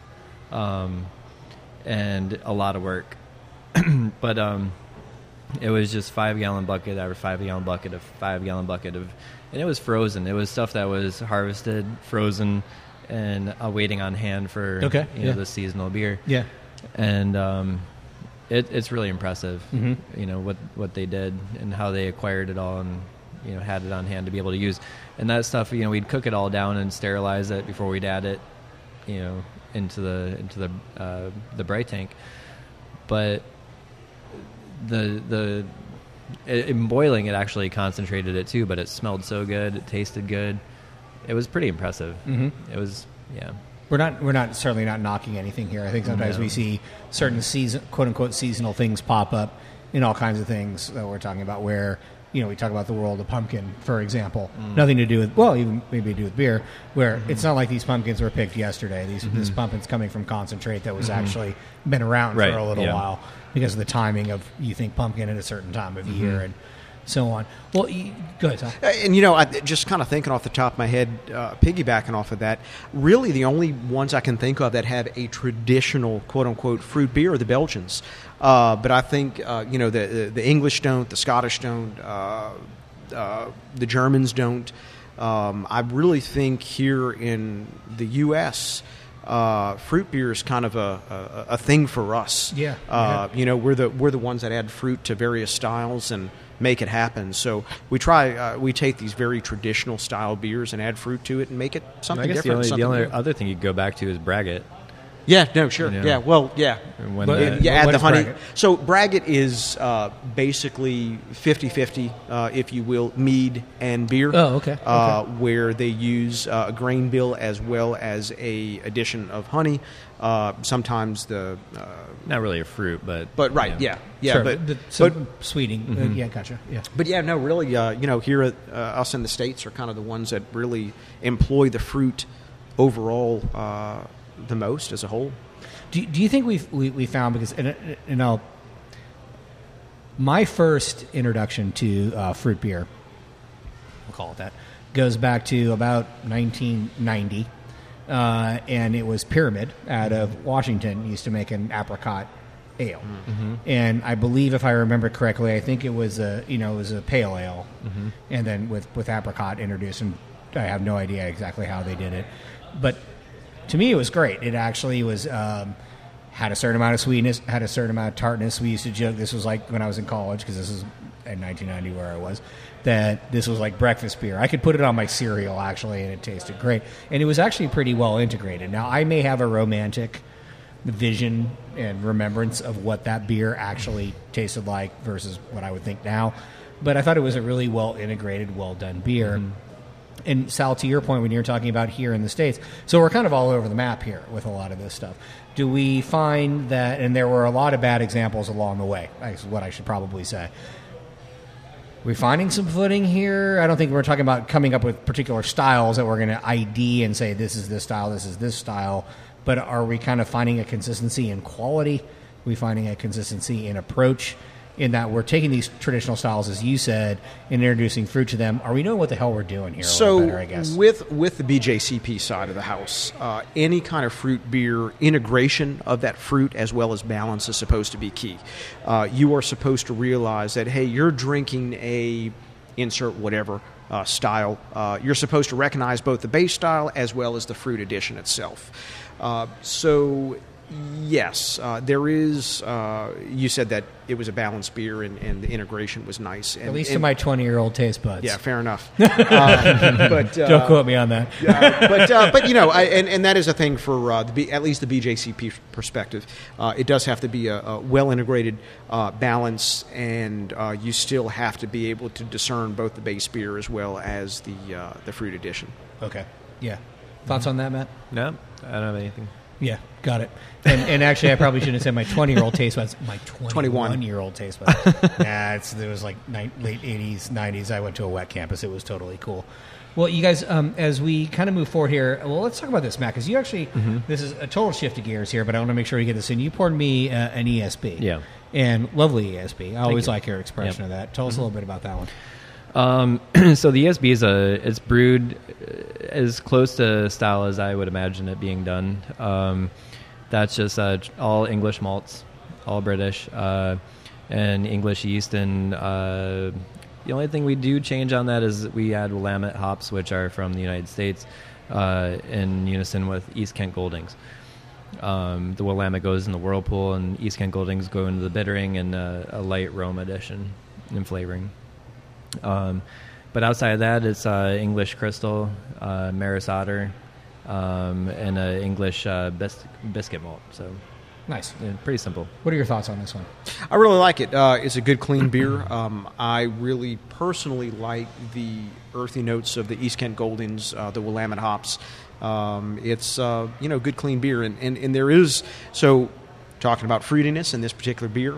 [SPEAKER 4] And a lot of work. But it was just 5-gallon bucket after 5-gallon bucket of 5-gallon bucket of, and it was frozen. It was stuff that was harvested, frozen, and waiting on hand for the seasonal beer.
[SPEAKER 2] Yeah,
[SPEAKER 4] and it's really impressive. What they did and how they acquired it all, and had it on hand to be able to use. And that stuff, we'd cook it all down and sterilize it before we'd add it, into the bright tank. But in boiling, it actually concentrated it too, but it smelled so good, it tasted good. It was pretty impressive. It was, yeah.
[SPEAKER 2] We're certainly not knocking anything here. I think sometimes we see certain quote unquote seasonal things pop up in all kinds of things that we're talking about, where we talk about the world of pumpkin, for example. Nothing to do with, even maybe to do with beer, where it's not like these pumpkins were picked yesterday. This pumpkin's coming from concentrate that was actually been around for a little while because of the timing of, you think pumpkin at a certain time of year and so on. Well, go ahead, Tom.
[SPEAKER 5] And, I just kind of thinking off the top of my head, piggybacking off of that, really the only ones I can think of that have a traditional, quote-unquote, fruit beer are the Belgians. But I think, the English don't, the Scottish don't, the Germans don't. I really think here in the U.S., fruit beer is kind of a thing for us.
[SPEAKER 2] Yeah.
[SPEAKER 5] We're the ones that add fruit to various styles and make it happen. So we take these very traditional style beers and add fruit to it and make it something different.
[SPEAKER 4] The only other thing you go back to is Braggot.
[SPEAKER 5] Yeah, no, sure. Yeah, well, yeah. Add the honey.
[SPEAKER 2] Braggot?
[SPEAKER 5] So Braggot is basically 50-50, if you will, mead and beer.
[SPEAKER 2] Oh, okay.
[SPEAKER 5] Where they use a grain bill as well as a addition of honey. Sometimes the...
[SPEAKER 4] not really a fruit, but
[SPEAKER 5] right, yeah.
[SPEAKER 2] Sure.
[SPEAKER 5] But
[SPEAKER 2] sweetening. Yeah, gotcha. Yeah.
[SPEAKER 5] But yeah, no, really, here at us in the States are kind of the ones that really employ the fruit overall the most as a whole.
[SPEAKER 2] Do you think we found, because my first introduction to fruit beer, we'll call it that, goes back to about 1990, and it was Pyramid out of Washington used to make an apricot ale, and I believe, if I remember correctly, I think it was a pale ale, and then with apricot introduced, and I have no idea exactly how they did it, but to me, it was great. It actually was had a certain amount of sweetness, had a certain amount of tartness. We used to joke, this was like when I was in college, because this is in 1990 where I was, that this was like breakfast beer. I could put it on my cereal, actually, and it tasted great. And it was actually pretty well integrated. Now, I may have a romantic vision and remembrance of what that beer actually tasted like versus what I would think now, but I thought it was a really well integrated, well done beer. And Sal, to your point, when you're talking about here in the States, so we're kind of all over the map here with a lot of this stuff. Do we find that, and there were a lot of bad examples along the way, is what I should probably say. We're finding some footing here. I don't think we're talking about coming up with particular styles that we're going to ID and say this is this style, this is this style, but are we kind of finding a consistency in quality? Are we finding a consistency in approach? in that we're taking these traditional styles, as you said, and introducing fruit to them. Are we knowing what the hell we're doing here?
[SPEAKER 5] So
[SPEAKER 2] a little better, I guess.
[SPEAKER 5] with the BJCP side of the house, any kind of fruit beer integration of that fruit as well as balance is supposed to be key. You are supposed to realize that, hey, you're drinking a insert whatever style. You're supposed to recognize both the base style as well as the fruit addition itself. So yes, there is. You said that it was a balanced beer and the integration was nice. And,
[SPEAKER 2] At least to my 20-year-old taste buds.
[SPEAKER 5] Yeah, fair enough. But
[SPEAKER 2] Don't quote me on that.
[SPEAKER 5] but you know, and that is a thing for at least the BJCP perspective. It does have to be a well integrated balance, and you still have to be able to discern both the base beer as well as the fruit addition.
[SPEAKER 2] Okay. Yeah. Thoughts on that, Matt?
[SPEAKER 4] No, I don't have anything.
[SPEAKER 2] Yeah, got it. And actually, I probably shouldn't have said my 20-year-old taste buds. My 21-year-old taste buds. It was like late 80s, 90s. I went to a wet campus. It was totally cool. Well, you guys, as we kind of move forward here, well, let's talk about this, Matt, because you actually, this is a total shift of gears here, but I want to make sure we get this in. You poured me an ESB. Yeah. And lovely ESB. I always like your expression of that. Tell us a little bit about that one.
[SPEAKER 4] So the ESB it's brewed as close to style as I would imagine it being done. That's just all English malts, all British, and English yeast. And the only thing we do change on that is we add Willamette hops, which are from the United States, in unison with East Kent Goldings. The Willamette goes in the Whirlpool, and East Kent Goldings go into the bittering and a light Rome addition in flavoring. But outside of that, it's English Crystal, Maris Otter, and English biscuit malt. So
[SPEAKER 2] nice,
[SPEAKER 4] yeah, pretty simple.
[SPEAKER 2] What are your thoughts on this one?
[SPEAKER 5] I really like it. It's a good, clean beer. I really personally like the earthy notes of the East Kent Goldings, the Willamette hops. It's good, clean beer, and there is talking about fruitiness in this particular beer.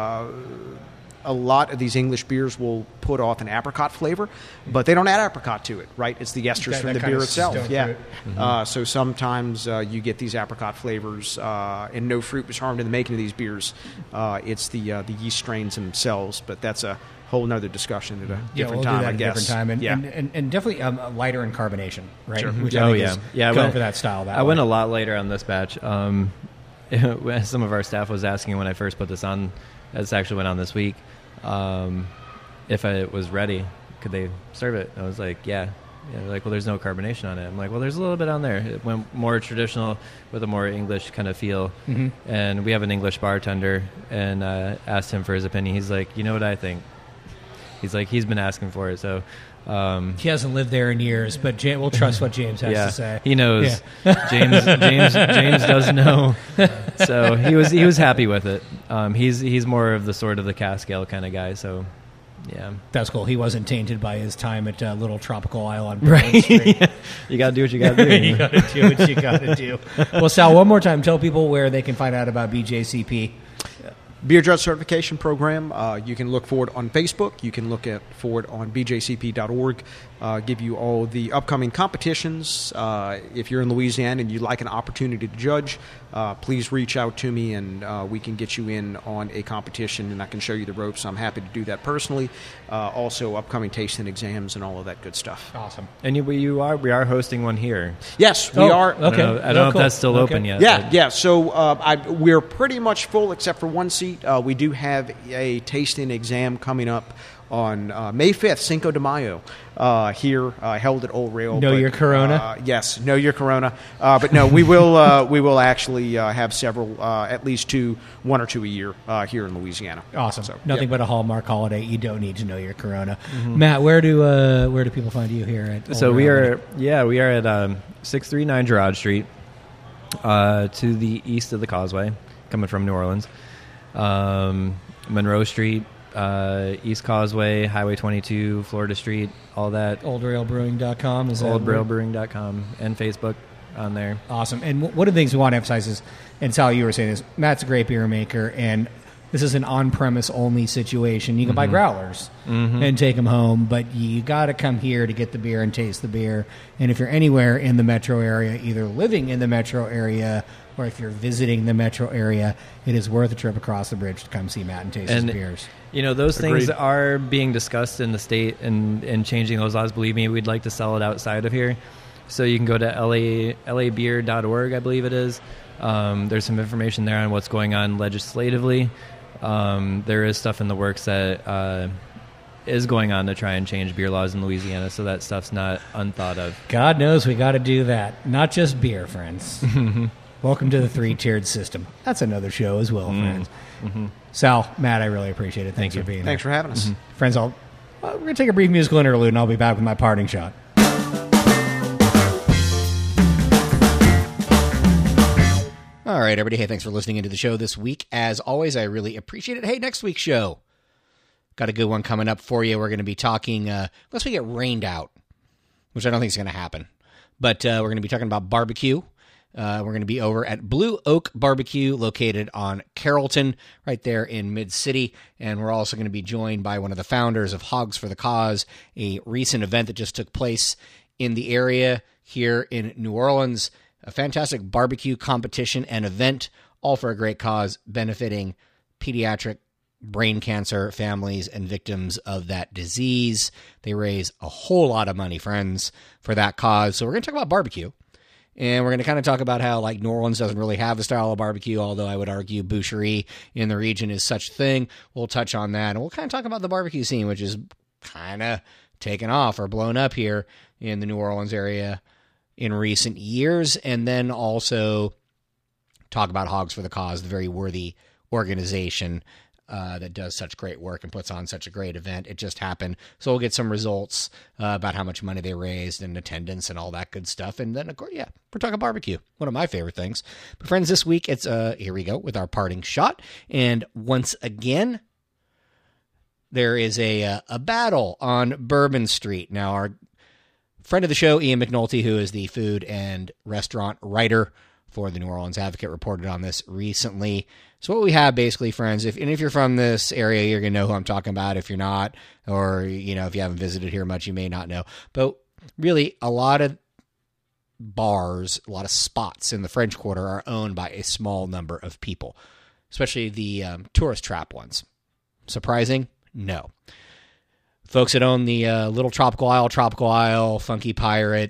[SPEAKER 5] A lot of these English beers will put off an apricot flavor, but they don't add apricot to it, right? It's the esters from the beer itself. Yeah. So sometimes you get these apricot flavors, and no fruit was harmed in the making of these beers. It's the yeast strains themselves, but that's a whole other discussion at a different time, I guess.
[SPEAKER 2] Different time, and definitely lighter in carbonation, right?
[SPEAKER 5] Sure.
[SPEAKER 2] Which I think is going for that style.
[SPEAKER 4] I went a lot later on this batch. Some of our staff was asking when I first put this on. This actually went on this week. If it was ready, could they serve it? I was like, yeah. They're like, well, there's no carbonation on it. I'm like, well, there's a little bit on there. It went more traditional with a more English kind of feel. Mm-hmm. And we have an English bartender, and asked him for his opinion. He's like, you know what I think? He's like, he's been asking for it, so...
[SPEAKER 2] he hasn't lived there in years, but we'll trust what James has to say.
[SPEAKER 4] He knows. Yeah. James does know. So he was happy with it. He's more of the sort of the cask ale kind of guy. So yeah,
[SPEAKER 2] that's cool. He wasn't tainted by his time at Little Tropical Isle on
[SPEAKER 4] Right. Street. Yeah. You got to do what you got to do.
[SPEAKER 2] You got to do what you got to do. Well, Sal, one more time, tell people where they can find out about BJCP.
[SPEAKER 5] Beer Judge Certification Program. You can look for it on Facebook. You can look for it on bjcp.org. Give you all the upcoming competitions. If you're in Louisiana and you'd like an opportunity to judge, please reach out to me, and we can get you in on a competition, and I can show you the ropes. I'm happy to do that personally. Also, upcoming tasting exams and all of that good stuff.
[SPEAKER 2] Awesome.
[SPEAKER 4] And we are hosting one here.
[SPEAKER 5] Yes, we are.
[SPEAKER 2] Okay.
[SPEAKER 4] I don't know if that's still open yet.
[SPEAKER 5] Yeah. So we're pretty much full except for one seat. We do have a tasting exam coming up on May 5th, Cinco de Mayo, here held at Old Rail.
[SPEAKER 2] Know your Corona?
[SPEAKER 5] Yes, know your Corona. But no, we will actually have several, at least one or two a year here in Louisiana.
[SPEAKER 2] Awesome. So, nothing but a Hallmark holiday. You don't need to know your Corona. Mm-hmm. Matt, where do people find you here at Old Rail?
[SPEAKER 4] We are at 639 Girard Street, to the east of the Causeway, coming from New Orleans. Monroe Street, East Causeway, Highway 22, Florida Street, all that.
[SPEAKER 2] OldRailBrewing.com is
[SPEAKER 4] OldRailBrewing.com, and Facebook on there.
[SPEAKER 2] Awesome. And one of the things we want to emphasize is, and Sal, you were saying this, Matt's a great beer maker, and this is an on-premise only situation. You can buy growlers and take them home, but you got to come here to get the beer and taste the beer. And if you're anywhere in the metro area, either living in the metro area or if you're visiting the metro area, it is worth a trip across the bridge to come see Matt and taste his beers.
[SPEAKER 4] You know, those things
[SPEAKER 5] Agreed.
[SPEAKER 4] are being discussed in the state and changing those laws. Believe me, we'd like to sell it outside of here. So you can go to labeer.org, I believe it is. There's some information there on what's going on legislatively. There is stuff in the works that is going on to try and change beer laws in Louisiana, so that stuff's not unthought of.
[SPEAKER 2] God knows we got to do that. Not just beer, friends. Welcome to the 3-tiered system. That's another show as well, friends. Sal, Matt, I really appreciate it. Thanks for being
[SPEAKER 5] Thanks
[SPEAKER 2] here.
[SPEAKER 5] for having us.
[SPEAKER 2] Friends, we're going to take a brief musical interlude, and I'll be back with my parting shot. All right, everybody. Hey, thanks for listening into the show this week. As always, I really appreciate it. Hey, next week's show. Got a good one coming up for you. We're going to be talking, unless we get rained out, which I don't think is going to happen. But we're going to be talking about barbecue. We're going to be over at Blue Oak Barbecue, located on Carrollton, right there in Mid-City. And we're also going to be joined by one of the founders of Hogs for the Cause, a recent event that just took place in the area here in New Orleans. A fantastic barbecue competition and event, all for a great cause, benefiting pediatric brain cancer families and victims of that disease. They raise a whole lot of money, friends, for that cause. So we're going to talk about barbecue. And we're going to kind of talk about how, like, New Orleans doesn't really have a style of barbecue, although I would argue boucherie in the region is such a thing. We'll touch on that. And we'll kind of talk about the barbecue scene, which is kind of taken off or blown up here in the New Orleans area in recent years. And then also talk about Hogs for the Cause, the very worthy organization that does such great work and puts on such a great event. It just happened. So we'll get some results about how much money they raised and attendance and all that good stuff. And then, of course, yeah, we're talking barbecue, one of my favorite things. But friends, this week, it's here we go with our parting shot. And once again, there is a battle on Bourbon Street. Now, our friend of the show, Ian McNulty, who is the food and restaurant writer for the New Orleans Advocate, reported on this recently. So what we have, basically, friends, if you're from this area, you're going to know who I'm talking about. If you're not, or, you know, if you haven't visited here much, you may not know. But really, a lot of bars, a lot of spots in the French Quarter are owned by a small number of people, especially the tourist trap ones. Surprising? No. Folks that own the Little Tropical Isle, Funky Pirate,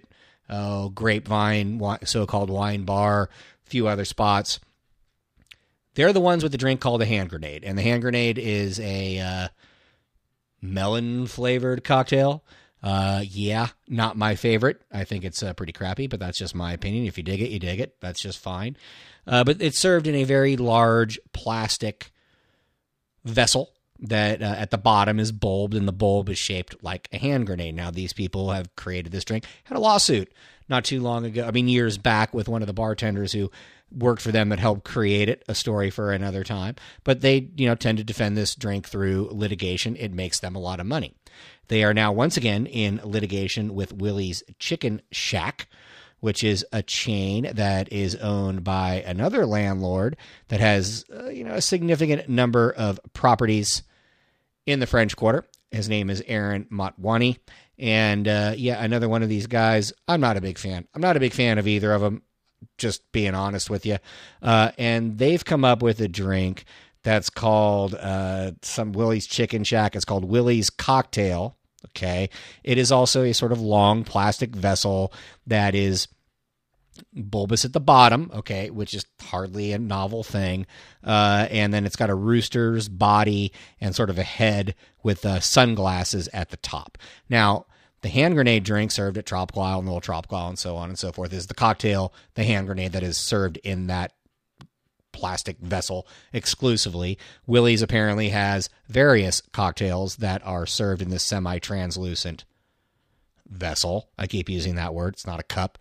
[SPEAKER 2] Grapevine, so-called wine bar, a few other spots. They're the ones with the drink called a hand grenade. And the hand grenade is a melon-flavored cocktail. Yeah, not my favorite. I think it's pretty crappy, but that's just my opinion. If you dig it, you dig it. That's just fine. But it's served in a very large plastic vessel that at the bottom is bulbed, and the bulb is shaped like a hand grenade. Now, these people have created this drink, had a lawsuit not too long ago, years back, with one of the bartenders who worked for them that helped create it, a story for another time. But they, tend to defend this drink through litigation. It makes them a lot of money. They are now once again in litigation with Willie's Chicken Shack, which is a chain that is owned by another landlord that has, a significant number of properties in the French Quarter. His name is Aaron Motwani. And, another one of these guys, I'm not a big fan. I'm not a big fan of either of them, just being honest with you. And they've come up with a drink that's called some Willie's Chicken Shack. It's called Willie's Cocktail. Okay. It is also a sort of long plastic vessel that is bulbous at the bottom, okay, which is hardly a novel thing. And then it's got a rooster's body and sort of a head with sunglasses at the top. Now, the hand grenade drink served at Tropical Isle and Little Tropical Isle and so on and so forth is the cocktail, the hand grenade that is served in that plastic vessel exclusively. Willie's apparently has various cocktails that are served in this semi-translucent vessel. I keep using that word. It's not a cup.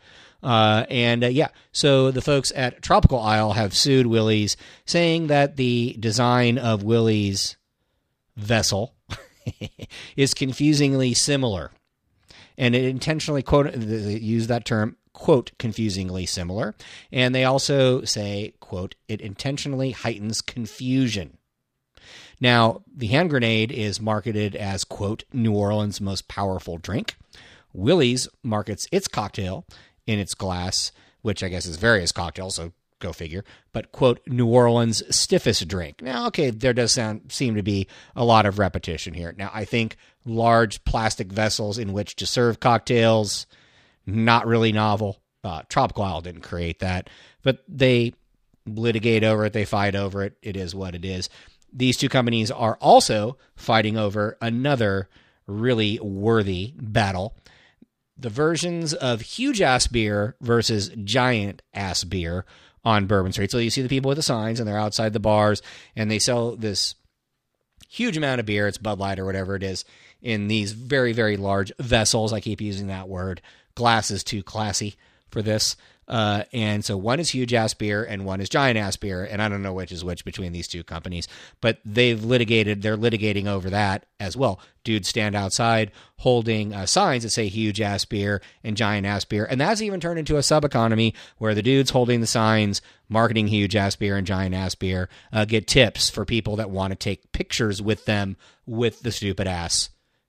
[SPEAKER 2] So the folks at Tropical Isle have sued Willie's, saying that the design of Willie's vessel is confusingly similar. And it intentionally, quote, they use that term, quote, confusingly similar. And they also say, quote, it intentionally heightens confusion. Now, the hand grenade is marketed as, quote, New Orleans' most powerful drink. Willie's markets its cocktail in its glass, which I guess is various cocktails, so go figure, but, quote, New Orleans' stiffest drink. Now, okay, there does seem to be a lot of repetition here. Now, I think large plastic vessels in which to serve cocktails, not really novel. Tropical Isle didn't create that, but they litigate over it. They fight over it. It is what it is. These two companies are also fighting over another really worthy battle. The versions of huge ass beer versus giant ass beer on Bourbon Street. So you see the people with the signs and they're outside the bars and they sell this huge amount of beer. It's Bud Light or whatever it is in these very, very large vessels. I keep using that word. Glass is too classy for this. And so one is huge ass beer and one is giant ass beer. And I don't know which is which between these two companies, but they're litigating over that as well. Dudes stand outside holding signs that say huge ass beer and giant ass beer. And that's even turned into a sub economy where the dudes holding the signs, marketing huge ass beer and giant ass beer, get tips for people that want to take pictures with them with the stupid ass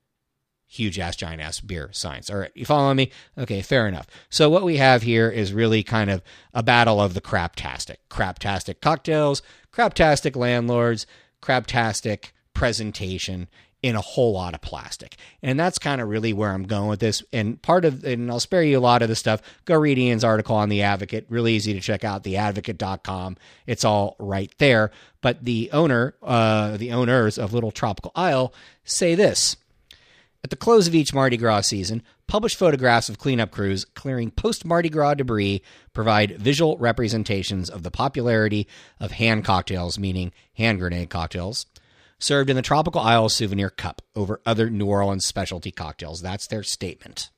[SPEAKER 2] huge ass, giant ass beer signs. All right, you following me? Okay, fair enough. So what we have here is really kind of a battle of the craptastic. Craptastic cocktails, craptastic landlords, craptastic presentation in a whole lot of plastic. And that's kind of really where I'm going with this. And I'll spare you a lot of the stuff. Go read Ian's article on The Advocate. Really easy to check out, theadvocate.com. It's all right there. But the owners of Little Tropical Isle say this. At the close of each Mardi Gras season, published photographs of cleanup crews clearing post-Mardi Gras debris provide visual representations of the popularity of hand cocktails, meaning hand grenade cocktails, served in the Tropical Isle souvenir cup over other New Orleans specialty cocktails. That's their statement.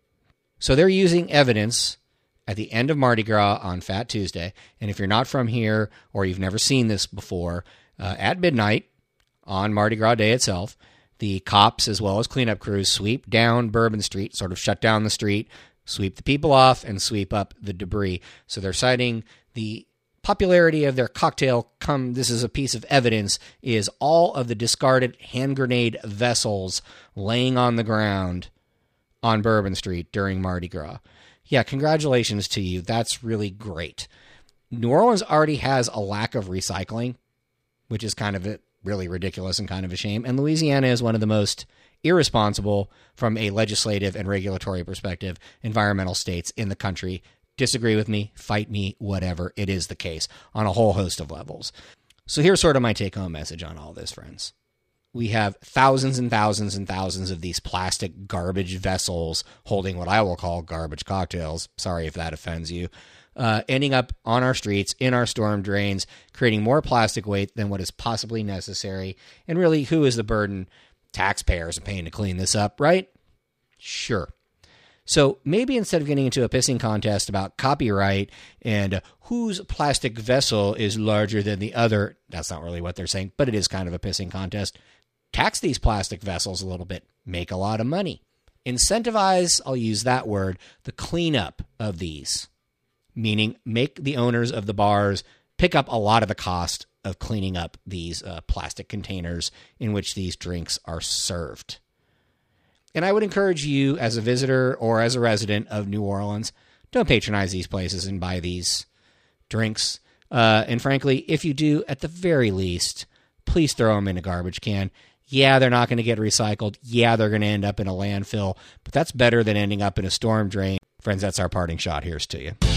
[SPEAKER 2] So they're using evidence at the end of Mardi Gras on Fat Tuesday, and if you're not from here or you've never seen this before, at midnight on Mardi Gras Day itself, the cops, as well as cleanup crews, sweep down Bourbon Street, sort of shut down the street, sweep the people off, and sweep up the debris. So they're citing the popularity of their cocktail. This is a piece of evidence, is all of the discarded hand grenade vessels laying on the ground on Bourbon Street during Mardi Gras. Yeah, congratulations to you. That's really great. New Orleans already has a lack of recycling, which is kind of really ridiculous and kind of a shame. And Louisiana is one of the most irresponsible from a legislative and regulatory perspective environmental states in the country. Disagree with me, fight me, whatever. It is the case on a whole host of levels. So here's sort of my take-home message on all this, friends. We have thousands and thousands and thousands of these plastic garbage vessels holding what I will call garbage cocktails. Sorry if that offends you. Ending up on our streets, in our storm drains, creating more plastic waste than what is possibly necessary. And really, who is the burden? Taxpayers are paying to clean this up, right? Sure. So maybe instead of getting into a pissing contest about copyright and whose plastic vessel is larger than the other, that's not really what they're saying, but it is kind of a pissing contest. Tax these plastic vessels a little bit. Make a lot of money. Incentivize, I'll use that word, the cleanup of these. Meaning make the owners of the bars pick up a lot of the cost of cleaning up these plastic containers in which these drinks are served. And I would encourage you as a visitor or as a resident of New Orleans, don't patronize these places and buy these drinks. And frankly, if you do, at the very least, please throw them in a garbage can. Yeah, they're not going to get recycled. Yeah, they're going to end up in a landfill. But that's better than ending up in a storm drain. Friends, that's our parting shot. Here's to you.